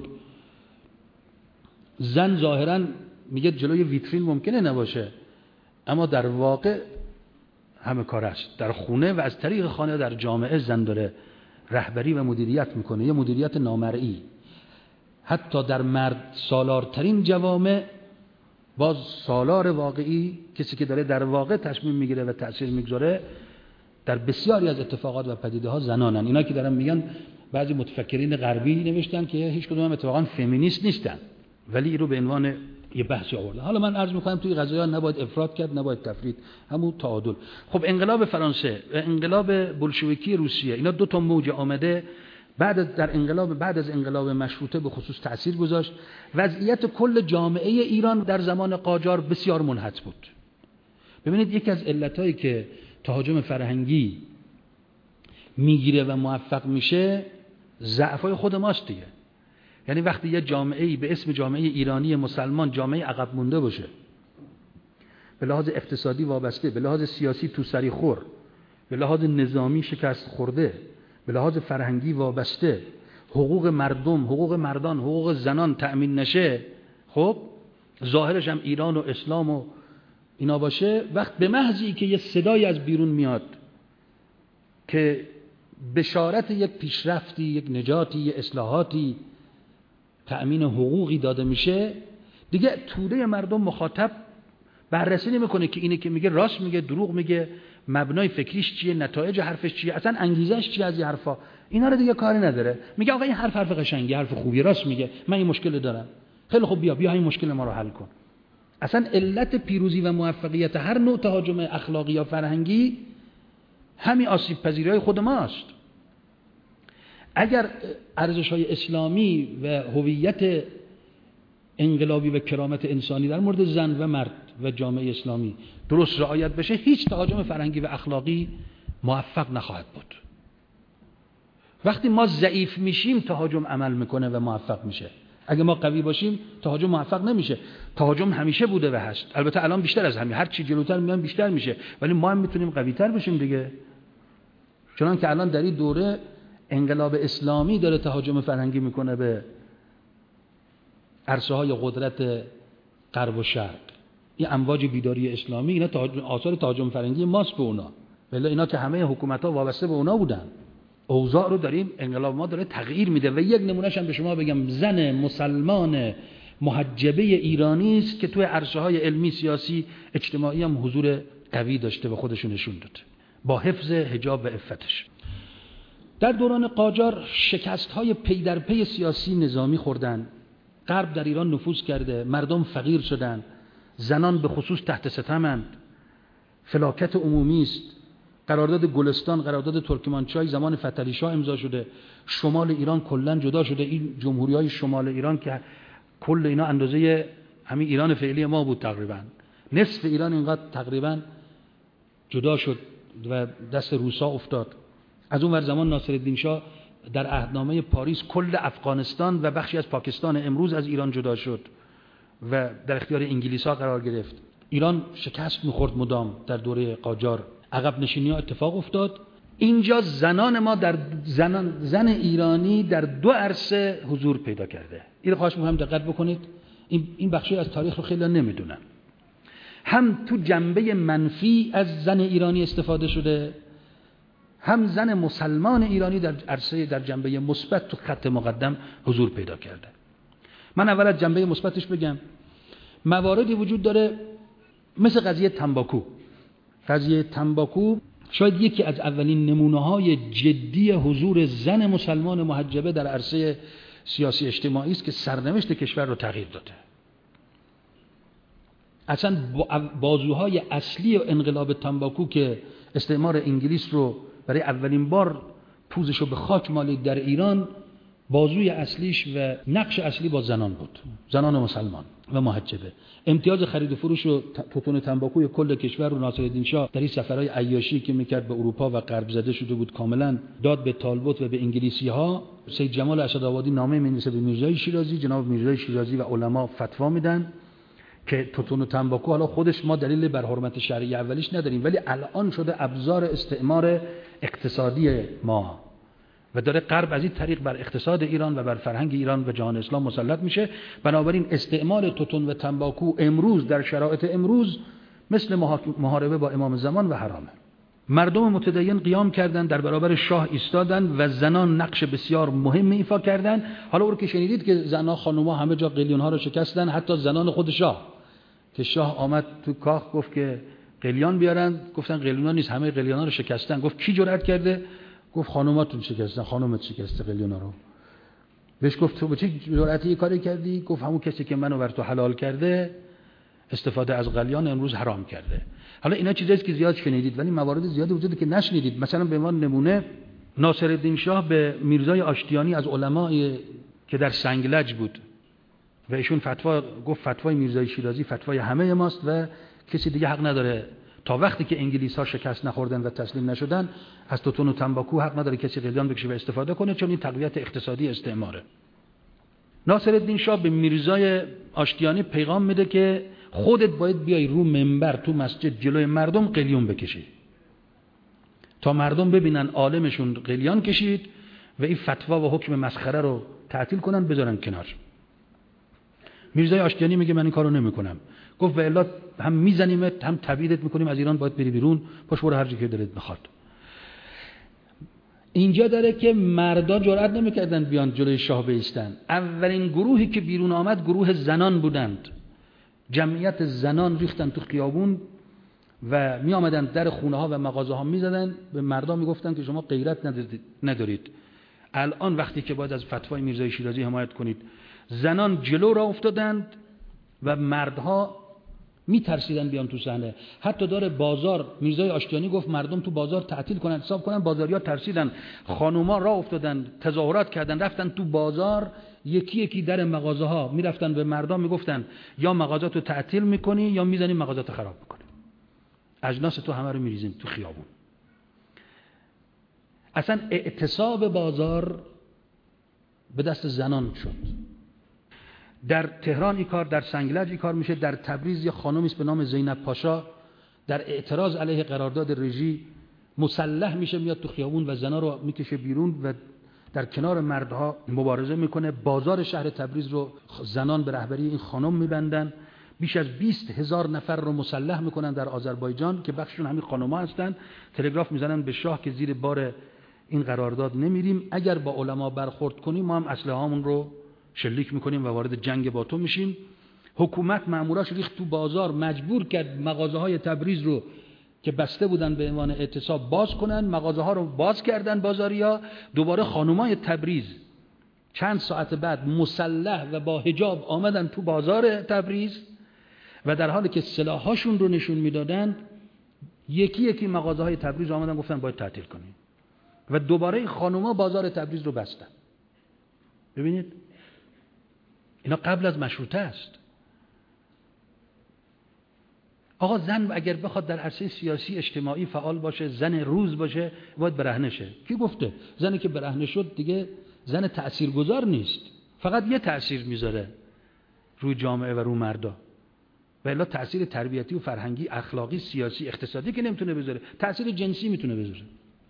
زن ظاهراً میگه جلوی ویترین ممکنه نباشه، اما در واقع همه کار است. در خونه و از طریق خانه در جامعه زن داره رهبری و مدیریت میکنه، یه مدیریت نامرئی. حتی در مرد سالارترین جوامع باز سالار واقعی، کسی که داره در واقع تصمیم میگیره و تأثیر میگذاره در بسیاری از اتفاقات و پدیده ها زنانن. اینا که دارن میگن، بعضی متفکرین غربی نوشتن که هیچ کدوم هم اتفاقا فمینیست نیستن، ولی این رو به عنوان یه بحثی آوردن. حالا من عرض میکنم توی قضایا نباید افراط کرد، نباید تفرید، همون تعادل. خب انقلاب فرانسه و انقلاب بولشویکی روسیه، اینا دو تا موج آمده بعد از در انقلاب بعد از انقلاب مشروطه به خصوص تأثیر گذاشت. وضعیت کل جامعه ایران در زمان قاجار بسیار منحط بود. ببینید یکی از علتایی که تهاجم فرهنگی میگیره و موفق میشه ضعفای خود ماست دیگه. یعنی وقتی یه جامعه‌ای به اسم جامعه ایرانی مسلمان جامعه عقب مونده باشه، به لحاظ اقتصادی وابسته، به لحاظ سیاسی تو سری خور، به لحاظ نظامی شکست خورده، به لحاظ فرهنگی وابسته، حقوق مردم، حقوق مردان، حقوق زنان تأمین نشه، خب ظاهرش هم ایران و اسلام و اینا باشه، وقت به محضی که یه صدایی از بیرون میاد که بشارت یک پیشرفتی، یک نجاتی، یک اصلاحاتی، تأمین حقوقی داده میشه، دیگه توده مردم مخاطب بررسی نمیکنه که اینه که میگه راست میگه، دروغ میگه، مبنای فکریش چیه، نتایج حرفش چیه، اصلا انگیزش چیه از این حرفا. اینا رو دیگه کاری نداره. میگه آقا این حرف حرف قشنگی، حرف خوبی، راست میگه، من این مشکل دارم، خیلی خوب، بیا بیا این مشکل ما رو حل کن. اصلا علت پیروزی و موفقیت هر نوع تهاجم اخلاقی یا فرهنگی همین آسیب پذیری‌های خود ماست. اگر ارزش‌های اسلامی و هویت انقلابی و کرامت انسانی در مورد زن و مرد و جامعه اسلامی درست رعایت بشه، هیچ تهاجم فرهنگی و اخلاقی موفق نخواهد بود. وقتی ما ضعیف میشیم تهاجم عمل میکنه و موفق میشه. اگه ما قوی باشیم تهاجم موفق نمیشه. تهاجم همیشه بوده و هست، البته الان بیشتر از همین، هر چی جلوتر میان بیشتر میشه، ولی ما هم میتونیم قوی‌تر بشیم دیگه. چون که الان در این دوره انقلاب اسلامی داره تهاجم فرهنگی میکنه به عرصه‌های قدرت غرب و شرق. این امواج بیداری اسلامی، اینا تهاجم، آثار تهاجم فرهنگی ماست به اونا. ولی اینا که همه حکومت‌ها وابسته به اونا بودن. اوضاع رو داریم، انقلاب ما داره تغییر میده. و یک نمونهش هم به شما بگم، زن مسلمان محجبه ایرانی است که توی عرصه‌های علمی، سیاسی، اجتماعی هم حضور قوی داشته و خودشون نشون داده با حفظ حجاب و عفتش. در دوران قاجار شکست‌های پی در پی سیاسی نظامی خوردن، غرب در ایران نفوذ کرده، مردم فقیر شدن، زنان به خصوص تحت ستمند، فلاکت عمومی است. قرارداد گلستان، قرارداد ترکمانچای زمان فتحعلی شاه امضا شده، شمال ایران کلا جدا شده. این جمهوری‌های شمال ایران که کل اینا اندازه همین ایران فعلی ما بود تقریبا، نصف ایران اینقدر تقریبا جدا شد و دست روسا افتاد. از اون ور زمان ناصرالدین شاه در عهدنامه پاریس کل افغانستان و بخشی از پاکستان امروز از ایران جدا شد و در اختیار انگلیس‌ها قرار گرفت. ایران شکست می‌خورد مدام در دوره قاجار، عقب نشینی‌ها اتفاق افتاد. اینجا زنان ما در زنان زن ایرانی در دو عرصه حضور پیدا کرده. این رو خواهش می‌کنم دقت بکنید. این این بخشی از تاریخ رو خیلی نمی‌دونن. هم تو جنبه منفی از زن ایرانی استفاده شده، هم زن مسلمان ایرانی در عرصه در جنبه مثبت تو خط مقدم حضور پیدا کرده. من اول از جنبه مثبتش بگم. مواردی وجود داره مثل قضیه تنباکو. قضیه تنباکو شاید یکی از اولین نمونه‌های جدی حضور زن مسلمان محجبه در عرصه سیاسی اجتماعی است که سرنوشت کشور رو تغییر داده. اصلا بازوهای اصلی انقلاب تنباکو که استعمار انگلیس رو برای اولین بار پوزش رو به خاک مالید در ایران، بازوی اصلیش و نقش اصلی با زنان بود، زنان مسلمان و محجبه. امتیاز خرید و فروش و توتون تنباکوی کل کشور رو ناصرالدین شاه در این سفرهای عیاشی که میکرد به اروپا و غرب زده شده بود کاملا داد به طالبوت و به انگلیسی ها. سید جمال اسدآبادی نامه می‌نویسه به میرزای شیرازی، جناب میرزای شیرازی و علما فتوا میدن که توتون و تنباکو، حالا خودش ما دلیل بر حرمت شرعی اولیش نداریم، ولی الان شده ابزار استعمار اقتصادی ما و داره غرب از این طریق بر اقتصاد ایران و بر فرهنگ ایران و جهان اسلام مسلط میشه. بنابراین استعمال توتون و تنباکو امروز در شرایط امروز مثل محاربه با امام زمان و حرامه. مردم متدین قیام کردن، در برابر شاه ایستادن و زنان نقش بسیار مهم ایفا کردن. حالا اون که شنیدید که زنان خانوما همه جا قلیون ها رو شکستن، حتی زنان خود شاه، که شاه آمد تو کاخ گفت که قلیان بیارن، گفتن قلیون نیست، همه قلیون ها رو شکستن. گفت کی جرأت کرده؟ گفت خانوماتون شکستن. خانومت شکسته قلیون ها رو. بهش گفت تو به چه جرأتی کاری کردی؟ گفت همون کسی که منو بر تو حلال کرده استفاده از قلیان امروز حرام کرده. حالا اینا چیزاییه که زیاد شنیدید، ولی موارد زیادی وجوده که نشنیدید. مثلا به عنوان نمونه ناصرالدین شاه به میرزای آشتیانی از علمای که در سنگلج بود و ایشون فتوا گفت فتوای میرزای شیرازی فتوای همه ماست و کسی دیگه حق نداره تا وقتی که انگلیس ها شکست نخوردن و تسلیم نشدن از توتون و تنباکو حق نداره کسی قلیان بکشه و استفاده کنه، چون این تقویت اقتصادی استعماره. ناصرالدین شاه به میرزای آشتیانی پیغام میده که خودت باید بیای رو منبر تو مسجد جلوی مردم قلیون بکشی تا مردم ببینن عالمشون قلیان کشید و این فتوا و حکم مسخره رو تعطیل کنن بذارن کنار. میرزای آشتیانی میگه من این کارو نمیکنم. گفت و الا هم میزنیمت هم تبعیدت میکنیم از ایران، باید بری بیرون، پاش برو هر جا که دلت بخواد. اینجا داره که مردا جرئت نمیکردن بیان جلوی شاه بایستن. اولین گروهی که بیرون آمد گروه زنان بودند. جمعیت زنان ریختن تو خیابون و می آمدن در خونه ها و مغازه ها می زدن، به مردا می گفتن که شما غیرت ندارید. الان وقتی که باید از فتوای میرزای شیرازی حمایت کنید، زنان جلو را افتادند و مردها می ترسیدن بیان تو صحنه. حتی داره بازار، میرزای آشتیانی گفت مردم تو بازار تعطیل کنن، حساب کنن، بازاریا ترسیدن، خانوما را افتادن، تظاهرات کردن، رفتن تو بازار، یکی یکی در مغازه ها میرفتن به مردم میگفتن یا مغازاتو تعطیل میکنی یا میزنیم مغازاتو خراب میکنی، اجناس تو همه رو میریزیم تو خیابون. اصلا اعتصاب بازار به دست زنان شد. در تهران این کار، در سنگلج این کار میشه. در تبریز یه خانومی است به نام زینب پاشا در اعتراض علیه قرارداد رژی مسلح میشه، میاد تو خیابون و زنا رو میکشه بیرون و در کنار مردها مبارزه میکنه. بازار شهر تبریز رو زنان به رهبری این خانم میبندن. بیش از بیست هزار نفر رو مسلح میکنن در آذربایجان که بخششون همین خانم‌ها هستن. تلگراف میزنن به شاه که زیر بار این قرارداد نمیریم، اگر با علما برخورد کنیم ما هم اسلحه‌هامون رو شلیک میکنیم و وارد جنگ با تو میشیم. حکومت ماموراش ریخت تو بازار، مجبور کرد مغازه های تبریز رو که بسته بودن به عنوان اعتصاب باز کنن. مغازه ها رو باز کردن بازاریا. دوباره خانمای تبریز چند ساعت بعد مسلح و با حجاب آمدن تو بازار تبریز و در حالی که سلاحاشون رو نشون میدادن یکی یکی مغازه های تبریز آمدن گفتن باید تعطیل کنیم و دوباره خانوما بازار تبریز رو بستن. ببینید اینا قبل از مشروطه است. آقا زن اگر بخواد در عرصه سیاسی اجتماعی فعال باشه، زن روز باشه، باید برهنه شه. کی گفته؟ زنی که برهنه شد دیگه زن تاثیرگذار نیست، فقط یه تاثیر میذاره روی جامعه و روی مردا، و الا تاثیر تربیتی و فرهنگی، اخلاقی، سیاسی، اقتصادی که نمیتونه بذاره. تاثیر جنسی میتونه بذاره.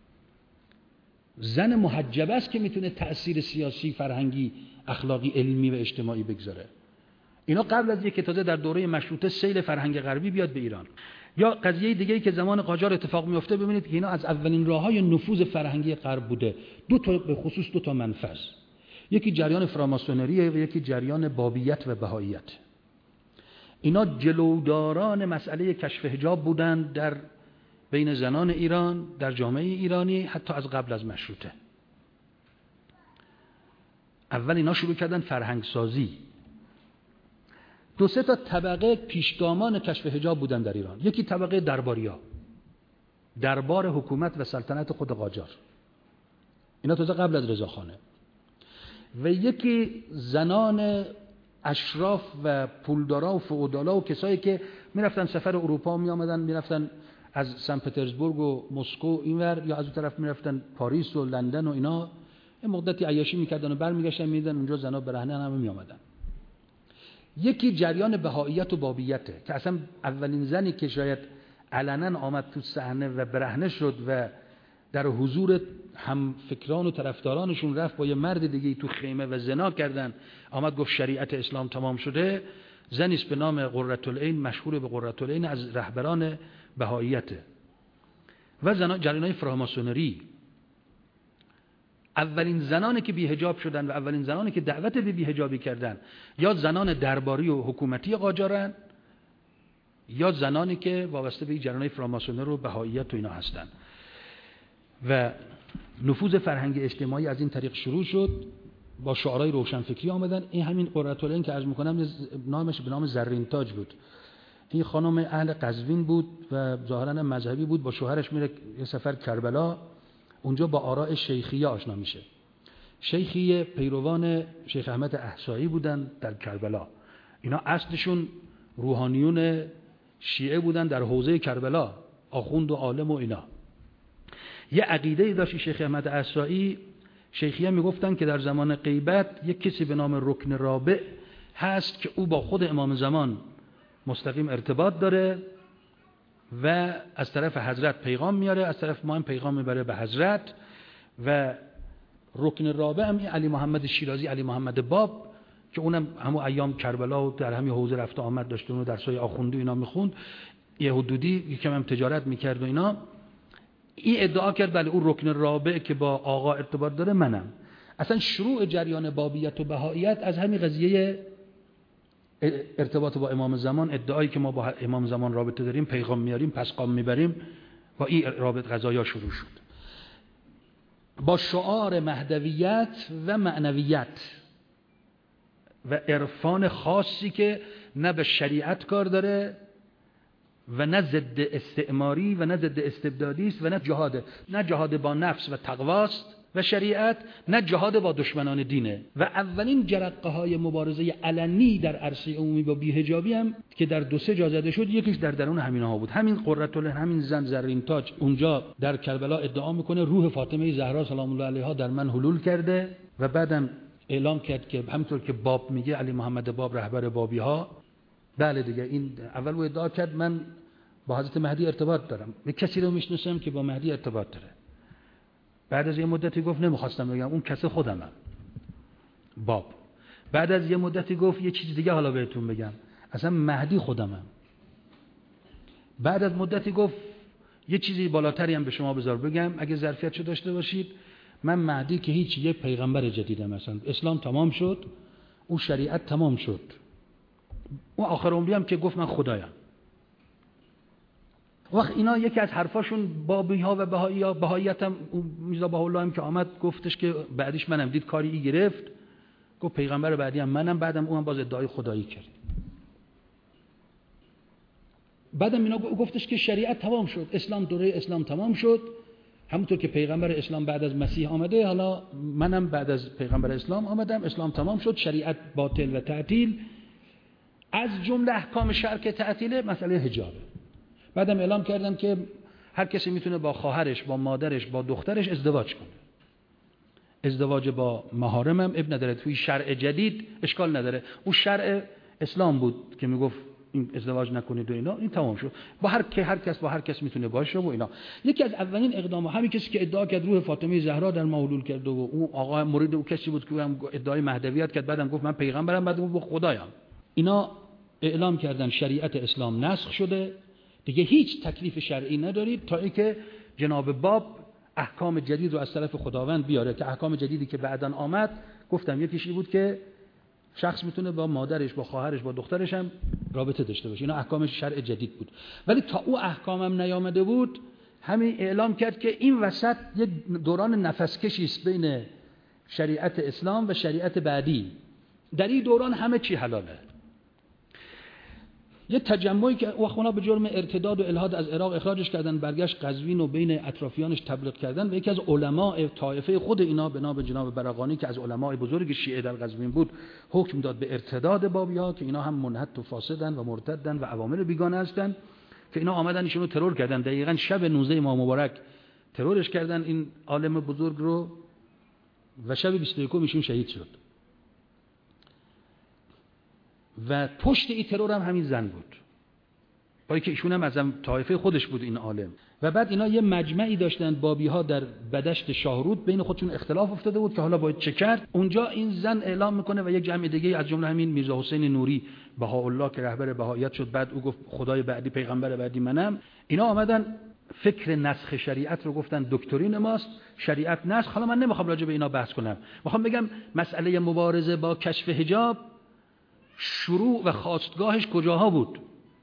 زن محجبه است که میتونه تاثیر سیاسی، فرهنگی، اخلاقی، علمی و اجتماعی بگذاره. اینا قبل از اینکه تازه در دوره مشروطه سیل فرهنگ غربی بیاد به ایران. یا قضیه دیگه‌ای که زمان قاجار اتفاق میفته، ببینید که اینا از اولین راههای نفوذ فرهنگی غرب بوده. دو تا به خصوص دو تا منفذ، یکی جریان فراماسونریه و یکی جریان بابیت و بهاییت. اینا جلوداران مسئله کشف حجاب بودند در بین زنان ایران، در جامعه ایرانی، حتی از قبل از مشروطه. اول اینا شروع کردن فرهنگ سازی. دو سه تا طبقه پیشگامان کشف حجاب بودن در ایران. یکی طبقه درباریا، دربار حکومت و سلطنت خود قاجار، اینا تازه قبل از رضاخانه. و یکی زنان اشراف و پولدارا و فئودالا و کسایی که میرفتن سفر اروپا میآمدن، میرفتن از سن پترزبورگ و مسکو اینور، یا از اون طرف میرفتن پاریس و لندن و اینا، یه مدتی عیاشی میکردن و برمیگشتن میدیدن اونجا زنا برهنه همه میآمدن. یکی جریان بهائیت و بابیته که اصلا اولین زنی که شاید علنا آمد تو صحنه و برهنه شد و در حضور هم فکران و طرفدارانشون رفت با یه مرد دیگه تو خیمه و زنا کردن، آمد گفت شریعت اسلام تمام شده، زنی است به نام قرةالعین، مشهور به قرةالعین، از رهبران بهائیته. و زنان جریان‌های فراماسونری، اولین زنانی که بی‌حجاب شدن و اولین زنانی که دعوت به بی‌حجابی کردن یا زنان درباری و حکومتی قاجارن یا زنانی که وابسته به جریان‌های فراماسونری و بهائیت و اینا هستن. و نفوذ فرهنگ اجتماعی از این طریق شروع شد، با شعارهای روشنفکری آمدن. این همین قرةالعین که عرض می‌کنم نامش به نام زرین تاج بود. این خانم اهل قزوین بود و ظاهراً مذهبی بود، با شوهرش میره یه سفر کربلا، اونجا با آراء شیخیه آشنا میشه. شیخیه پیروان شیخ احمد احصایی بودن در کربلا. اینا اصلشون روحانیون شیعه بودن در حوزه کربلا، آخوند و عالم و اینا. یه عقیده داشت شیخ احمد احصایی، شیخیه میگفتن که در زمان غیبت یک کسی به نام رکن رابع هست که او با خود امام زمان مستقیم ارتباط داره و از طرف حضرت پیغام میاره، از طرف ما هم پیغام میبره به حضرت. و رکن رابع هم علی محمد شیرازی، علی محمد باب، که اونم همون ایام کربلا و در همین حوزه رفت آمد داشت، اونو درسای آخوندی اینا میخوند، یه حدودی یکم هم تجارت میکرد و اینا. این ادعا کرد بله اون رکن رابع که با آقا ارتباط داره منم. اصلا شروع جریان بابیت و بهائیت از همین قضیه ارتباط با امام زمان، ادعایی که ما با امام زمان رابطه داریم، پیغام میاریم، پس قام میبریم، با این رابط قضایا شروع شد. با شعار مهدویت و معنویت و عرفان خاصی که نه به شریعت کار داره و نه ضد استعماری و نه ضد استبدادی است و نه جهاد، نه جهاد با نفس و تقواست و شریعت، نه جهاد با دشمنان دینه. و اولین جرقه های مبارزه علنی در عرصه عمومی با بی‌حجابی هم که در دو سه جا زده شد، یکیش در درون همینها بود. همین قرةالعین، همین زن زرین تاج اونجا در کربلا ادعا میکنه روح فاطمه زهرا سلام الله علیها در من حلول کرده و بعدم اعلام کرد که همونطور که باب میگه، علی محمد باب رهبر بابی ها، بله دیگه این اول او ادعا کرد من با حضرت مهدی ارتباط دارم، به کسی رو میشناسم که با مهدی ارتباط داره. بعد از یه مدتی گفت نمیخواستم بگم، اون کسی خودمم، باب. بعد از یه مدتی گفت یه چیز دیگه حالا بهتون بگم، اصلا مهدی خودمم. بعد از مدتی گفت یه چیزی بالاتری هم به شما بذار بگم اگه ظرفیتشو داشته باشید، من مهدی که هیچ، یه پیغمبر جدیدم، مثلا اسلام تمام شد، اون شریعت تمام شد، اون آخر عمری هم که گفت من خدایم. وقت اینا یکی از حرفاشون بابی ها و بهایی ها، بهاییت هم میرزا بهاءالله هم که آمد گفتش که بعدیش منم دید کاری ای گرفت، گفت پیغمبر بعدی هم منم، بعدم اونم باز ادعای خدایی کرد. بعدم اینا گفتش که شریعت تمام شد، اسلام، دوره اسلام تمام شد، همونطور که پیغمبر اسلام بعد از مسیح آمده، حالا منم بعد از پیغمبر اسلام آمدم، اسلام تمام شد، شریعت باطل و تعطیل. از جمله احکام شرع که تعطیله مسئله حجابه. بعدم اعلام کردن که هر کسی میتونه با خواهرش، با مادرش، با دخترش ازدواج کنه. ازدواج با محارم هم اب نداره، توی شرع جدید اشکال نداره. اون شرع اسلام بود که میگفت این ازدواج نکنید و اینا، این تمام شد. با هر که هر کس با هر کس میتونه باشه و اینا. یکی از اولین اقدامات همین کسی که ادعا کرد روح فاطمه زهرا در ما حلول کرد و اون آقا مرید او کسی بود که هم ادعای مهدویت کرد، بعدم گفت من پیغمبرم، بعدم گفت خدایم. اینا اعلام کردن شریعت اسلام نسخ شده، دیگه هیچ تکلیف شرعی ندارید تا اینکه جناب باب احکام جدید رو از طرف خداوند بیاره. که احکام جدیدی که بعداً آمد گفتم یکیش این بود که شخص میتونه با مادرش، با خواهرش، با دخترش هم رابطه داشته باشه. اینا احکام شرع جدید بود. ولی تا او احکام هم نیامده بود، همین اعلام کرد که این وسط یک دوران نفسکشی است بین شریعت اسلام و شریعت بعدی. در این دوران همه چی حلاله. یه تجمعی که وقونا به جرم ارتداد و الحاد از عراق اخراجش کردن، برگشت قزوین و بین اطرافیانش تبلیغ کردن و یکی از علماء طایفه خود اینا به نام جناب برقانی که از علماء بزرگ شیعه در قزوین بود حکم داد به ارتداد بابی‌ها که اینا هم منحط و فاسدن و مرتدن و عوامل بیگانه هستن، که اینا آمدن ایشونو ترور کردن. دقیقاً شب نوزده ماه مبارک ترورش کردن این عالم بزرگ رو و شب بیست و یکم ایشون شهید شد. و پشت این ترور هم همین زن بود، با که ایشون هم از طایفه خودش بود این عالم. و بعد اینا یه مجمعی داشتن بابی ها در بدشت شاهرود، بین خودشون اختلاف افتاده بود که حالا باید چه کرد. اونجا این زن اعلام میکنه و یک جمع دیگه از جمله همین میرزا حسین نوری بهاءالله که رهبر بهائیت شد، بعد او گفت خدای بعدی پیغمبر بعدی منم، اینا آمدن فکر نسخ شریعت رو گفتن دکترین ماست، شریعت نسخ. حالا من نمیخوام راجع به اینا بحث کنم، میخوام بگم مسئله مبارزه با کشف حجاب شروع و خواستگاهش کجاها بود.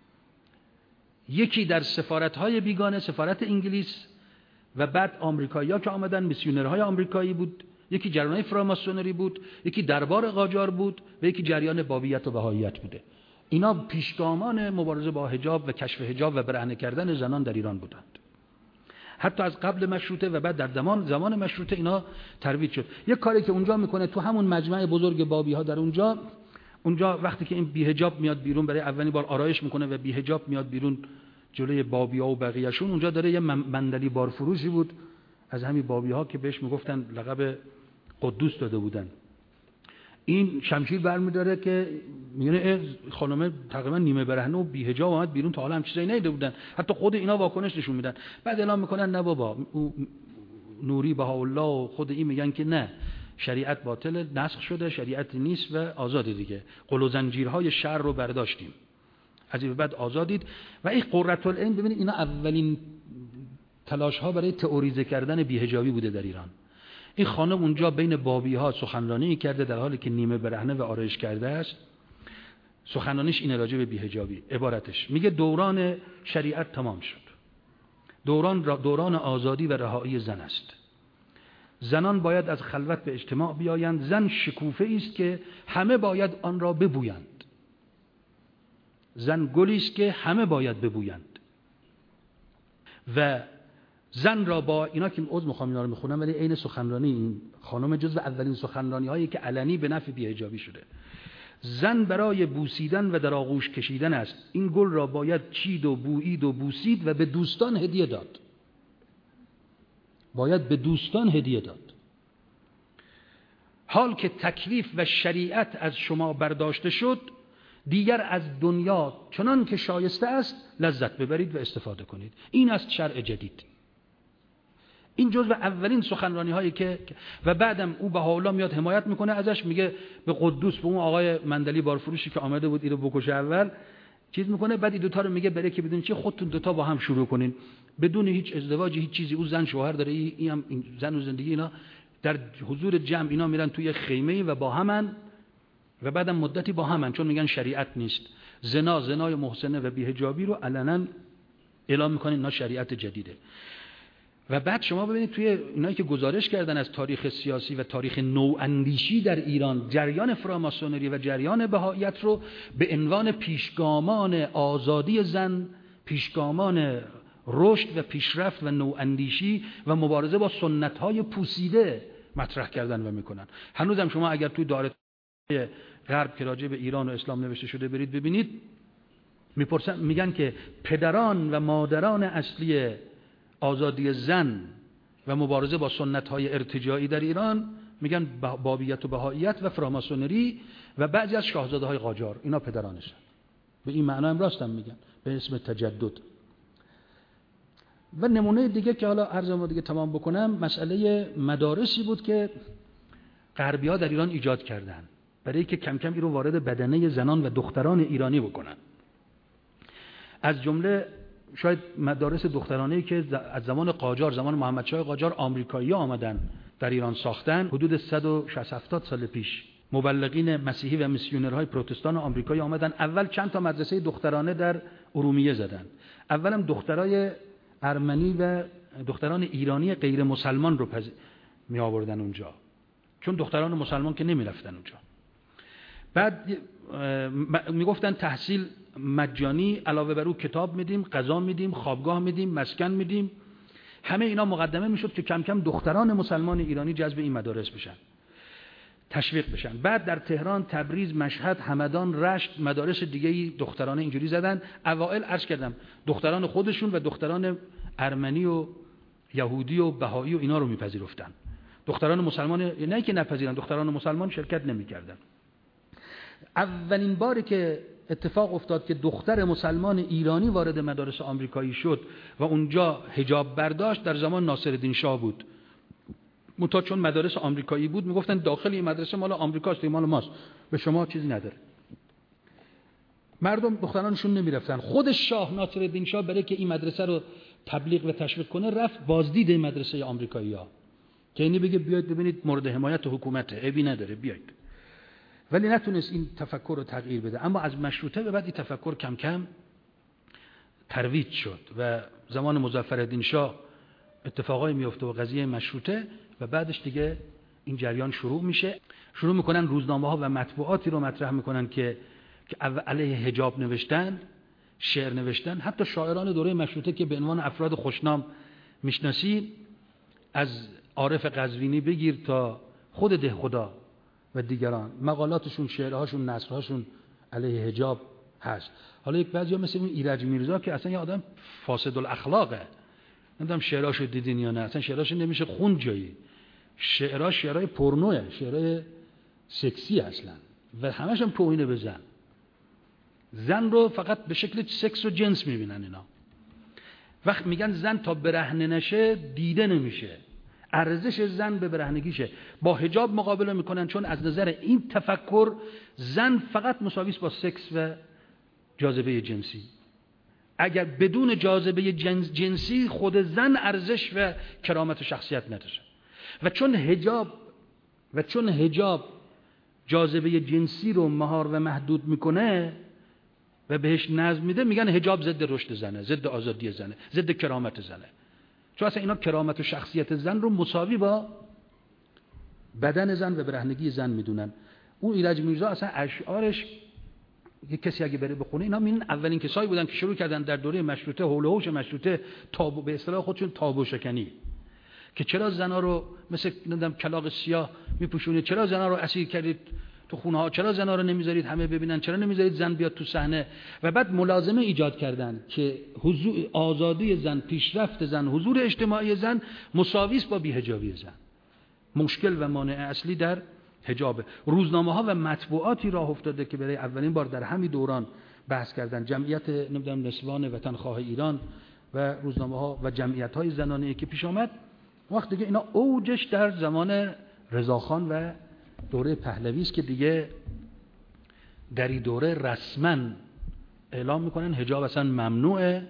یکی در سفارت‌های بیگانه، سفارت انگلیس و بعد آمریکایی‌ها که آمدن، میسیونرهای آمریکایی بود، یکی جریان فراماسونری بود، یکی دربار قاجار بود و یکی جریان بابیت و بهائیت بوده. اینا پیشگامان مبارزه با حجاب و کشف حجاب و برهنه کردن زنان در ایران بودند. حتی از قبل مشروطه و بعد در زمان زمان مشروطه اینا ترویج شد. یک کاری که اونجا میکنه تو همون مجمع بزرگ بابی‌ها در اونجا اونجا وقتی که این بی‌حجاب میاد بیرون برای اولین بار آرایش میکنه و بی‌حجاب میاد بیرون جلوی بابی‌ها و بقیه‌شون، اونجا داره یه مندلی بارفروشی بود از همین بابی‌ها که بهش میگفتن لقب قدوس داده بودن. این شمشیر برمی‌داره که میگه خانم تقریبا نیمه برهنه و بی‌حجاب اومد بیرون، تا حالا هم چیزایی ندیده بودن. حتی خود اینا واکنش نشون میدن. بعد اعلام میکنن نه بابا، نوری بهاءالله و خود این میگن که نه، شریعت باطل، نسخ شده، شریعت نیست و آزاد دیگه. قل و زنجیرهای شر رو برداشتیم، از این بعد آزادید. و این قرة العین، ببینید اینا اولین تلاش ها برای تئوریزه کردن بی‌حجابی بوده در ایران. این خانم اونجا بین بابی ها سخنرانی کرده در حالی که نیمه برهنه و آرایش کرده است. سخنرانیش این راجع به بی‌حجابی، عبارتش میگه دوران شریعت تمام شد، دوران دوران آزادی و رهایی زن است. زنان باید از خلوت به اجتماع بیایند. زن شکوفه است که همه باید آن را ببویند. زن گلی است که همه باید ببویند. و زن را با اینا که عذر میخوام اینا رو میخونم، ولی عین سخنرانی این خانم جزو اولین سخنرانی هایی که علنی به نفع بی‌حجابی شده. زن برای بوسیدن و در آغوش کشیدن است. این گل را باید چید و بویید و بوسید و به دوستان هدیه داد. باید به دوستان هدیه داد. حال که تکلیف و شریعت از شما برداشته شد، دیگر از دنیا چنان که شایسته است لذت ببرید و استفاده کنید. این است شرع جدید. این جزو اولین سخنرانی هایی که و بعدم او بهاءالله میاد حمایت میکنه ازش، میگه به قدوس، به اون آقای مندلی بارفروشی که آمده بود اینو بکشه اول، چیز میکنه. بعد این دوتا رو میگه برای که بدون چی خودتون دوتا با هم شروع کنین بدون هیچ ازدواجی، هیچ چیزی. او زن شوهر داره، این هم این زن و زندگی. اینا در حضور جمع اینا میرن توی خیمه و با همن و بعدم مدتی با همن، چون میگن شریعت نیست. زنا، زنای محسنه و بی‌حجابی رو علنا اعلام میکنن اینا شریعت جدیده. و بعد شما ببینید توی اینایی که گزارش کردن از تاریخ سیاسی و تاریخ نواندیشی در ایران، جریان فراماسونری و جریان بهائیت رو به عنوان پیشگامان آزادی زن، پیشگامان رشد و پیشرفت و نواندیشی و مبارزه با سنت‌های پوسیده مطرح کردن و میکنن. هنوزم شما اگر توی دایره غرب که راجع به ایران و اسلام نوشته شده برید ببینید، میپرسن میگن که پدران و مادران اصلی آزادی زن و مبارزه با سنت‌های ارتجاعی در ایران، میگن بابیت و بهائیت و فراماسونری و بعضی از شاهزاده‌های قاجار، اینا پدرانشن. به این معنا هم راستم میگن، به اسم تجدد. و نمونه دیگه که حالا عرض ما دیگه تمام بکنم، مسئله مدارسی بود که غربی‌ها در ایران ایجاد کردن برای که کم کم این رو وارد بدنه زنان و دختران ایرانی بکنن. از جمله شاید مدارس دخترانه‌ای که از زمان قاجار، زمان محمدشاه قاجار آمریکایی‌ها آمدن در ایران ساختن، حدود صد و شصت هفتاد سال پیش مبلغین مسیحی و میسیونرهای پروتستان آمریکایی آمدن. اول چند تا مدرسه دخترانه در ارومیه زدن. اولم دخترای ارمنی و دختران ایرانی غیر مسلمان رو می آوردن اونجا، چون دختران مسلمان که نمی رفتن اونجا. بعد میگفتن تحصیل مجانی، علاوه بر اون کتاب میدیم، غذا میدیم، خوابگاه میدیم، مسکن میدیم. همه اینا مقدمه میشد که کم کم دختران مسلمان ایرانی جذب این مدارس بشن، تشویق بشن. بعد در تهران، تبریز، مشهد، همدان، رشت مدارس دیگه‌ای دخترانه اینجوری زدن. اوائل عرض کردم دختران خودشون و دختران ارمنی و یهودی و بهایی و اینا رو میپذیرفتن. دختران مسلمان نه که نپذیرن، دختران مسلمان شرکت نمیکردن. اولین باری که اتفاق افتاد که دختر مسلمان ایرانی وارد مدارس آمریکایی شد و اونجا حجاب برداشت در زمان ناصرالدین شاه بود. منتها چون مدارس آمریکایی بود میگفتن داخل این مدرسه مال آمریکاست، مال ماست، به شما چیزی نداره. مردم دخترانشون نمیرفتن. خود شاه ناصرالدین شاه برای که این مدرسه رو تبلیغ و تشویق کنه رفت بازدید مدرسه آمریکایی‌ها که اینی بگه بیاید ببینید مورد حمایت حکومته، عیبی نداره بیاید. ولی نتونست این تفکر رو تغییر بده. اما از مشروطه به بعد این تفکر کم کم ترویج شد و زمان مظفرالدین شاه اتفاقای میفته و قضیه مشروطه و بعدش دیگه این جریان شروع میشه. شروع میکنن روزنامه ها و مطبوعاتی رو مطرح میکنن که که علیه حجاب نوشتن، شعر نوشتن. حتی شاعران دوره مشروطه که به عنوان افراد خوشنام میشناسی، از عارف قزوینی بگیر تا خود دهخدا و دیگران، مقالاتشون، شعرهاشون، نثرهاشون علیه حجاب هست. حالا یک بعضیا مثل این ایرج میرزا که اصلا یه آدم فاسد الاخلاقه، نمیدونم شعرهاشو دیدین یا نه، اصلا شعرهاش نمیشه خوند جایی. شعرها شعرهای پورنوئه، شعرهای سکسی اصلا و همش هم توهین به زن. زن رو فقط به شکل سکس و جنس میبینن اینا. وقت میگن زن تا برهنه نشه دیده نمیشه، ارزش زن به برهنگیشه. با حجاب مقابله میکنن چون از نظر این تفکر زن فقط مساوی است با سکس و جاذبه جنسی. اگر بدون جاذبه جنس جنسی خود زن ارزش و کرامت و شخصیت نداره. و چون حجاب و چون حجاب جاذبه جنسی رو مهار و محدود میکنه و بهش نظم میده، میگن حجاب ضد رشد زنه، ضد آزادی زنه، ضد کرامت زنه. چون اصلا اینا کرامت و شخصیت زن رو مساوی با بدن زن و برهنگی زن میدونن. اون ایرج میرزا اصلا اشعارش یک کسی اگه بره بخونه، اینا میبینن اولین کسایی بودن که شروع کردن در دوره مشروطه، حول و حوش مشروطه، تابو به اصطلاح خودشون تابو شکنی، که چرا زنا رو مثل نمیدونم کلاغ سیاه میپوشونید، چرا زنا رو اسیر کردید تو خونه ها، چرا زنا رو نمیذارید همه ببینن، چرا نمیذارید زن بیاد تو صحنه. و بعد ملازمه ایجاد کردن که حضور آزادی زن، پیشرفت زن، حضور اجتماعی زن مساوی است با بی‌حجابی زن. مشکل و مانع اصلی در حجابه. روزنامه ها و مطبوعاتی راه افتاده که برای اولین بار در همین دوران بحث کردن. جمعیت نمیدونم نسوان وطنخواه ایران و روزنامه ها و جمعیت های زنانه‌ای که پیش آمد، وقت دیگه اینا اوجش در زمان رضاخان و دوره پهلوی است که دیگه در این دوره رسما اعلام میکنن حجاب اصلا ممنوعه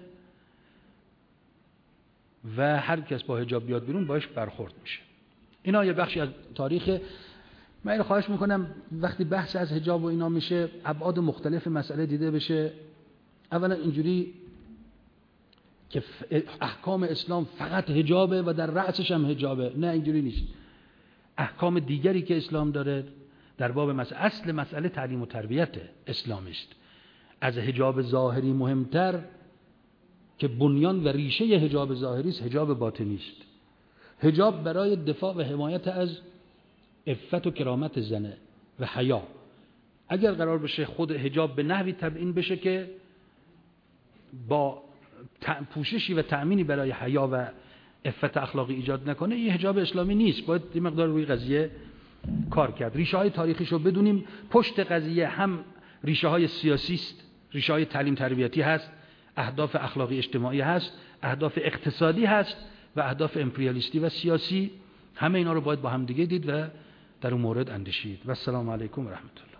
و هر کس با حجاب بیاد بیرون باش برخورد میشه. اینا یه بخشی از تاریخ. من اینو خواهش میکنم وقتی بحث از حجاب و اینا میشه ابعاد مختلف مسئله دیده بشه. اولا اینجوری که احکام اسلام فقط حجابه و در رأسش هم حجابه، نه اینجوری نیست. احکام دیگری که اسلام داره در باب مسئله، اصل مسئله تعلیم و تربیت اسلامی است. از حجاب ظاهری مهمتر که بنیان و ریشه حجاب ظاهری است، حجاب باطنی است. حجاب برای دفاع و حمایت از عفت و کرامت زنه و حیا. اگر قرار بشه خود حجاب به نحوی تبیین بشه که با پوششی و تأمینی برای حیا و عفت اخلاقی ایجاد نکنه، این حجاب اسلامی نیست. باید یه مقدار روی قضیه کار کرد. ریشه های تاریخیش رو بدونیم. پشت قضیه هم ریشه های سیاسی است، ریشه های تعلیم تربیتی هست، اهداف اخلاقی اجتماعی هست، اهداف اقتصادی هست و اهداف امپریالیستی و سیاسی. همه اینا رو باید با هم دیگه دید و در اون مورد اندیشید. و السلام علیکم و رحمت الله.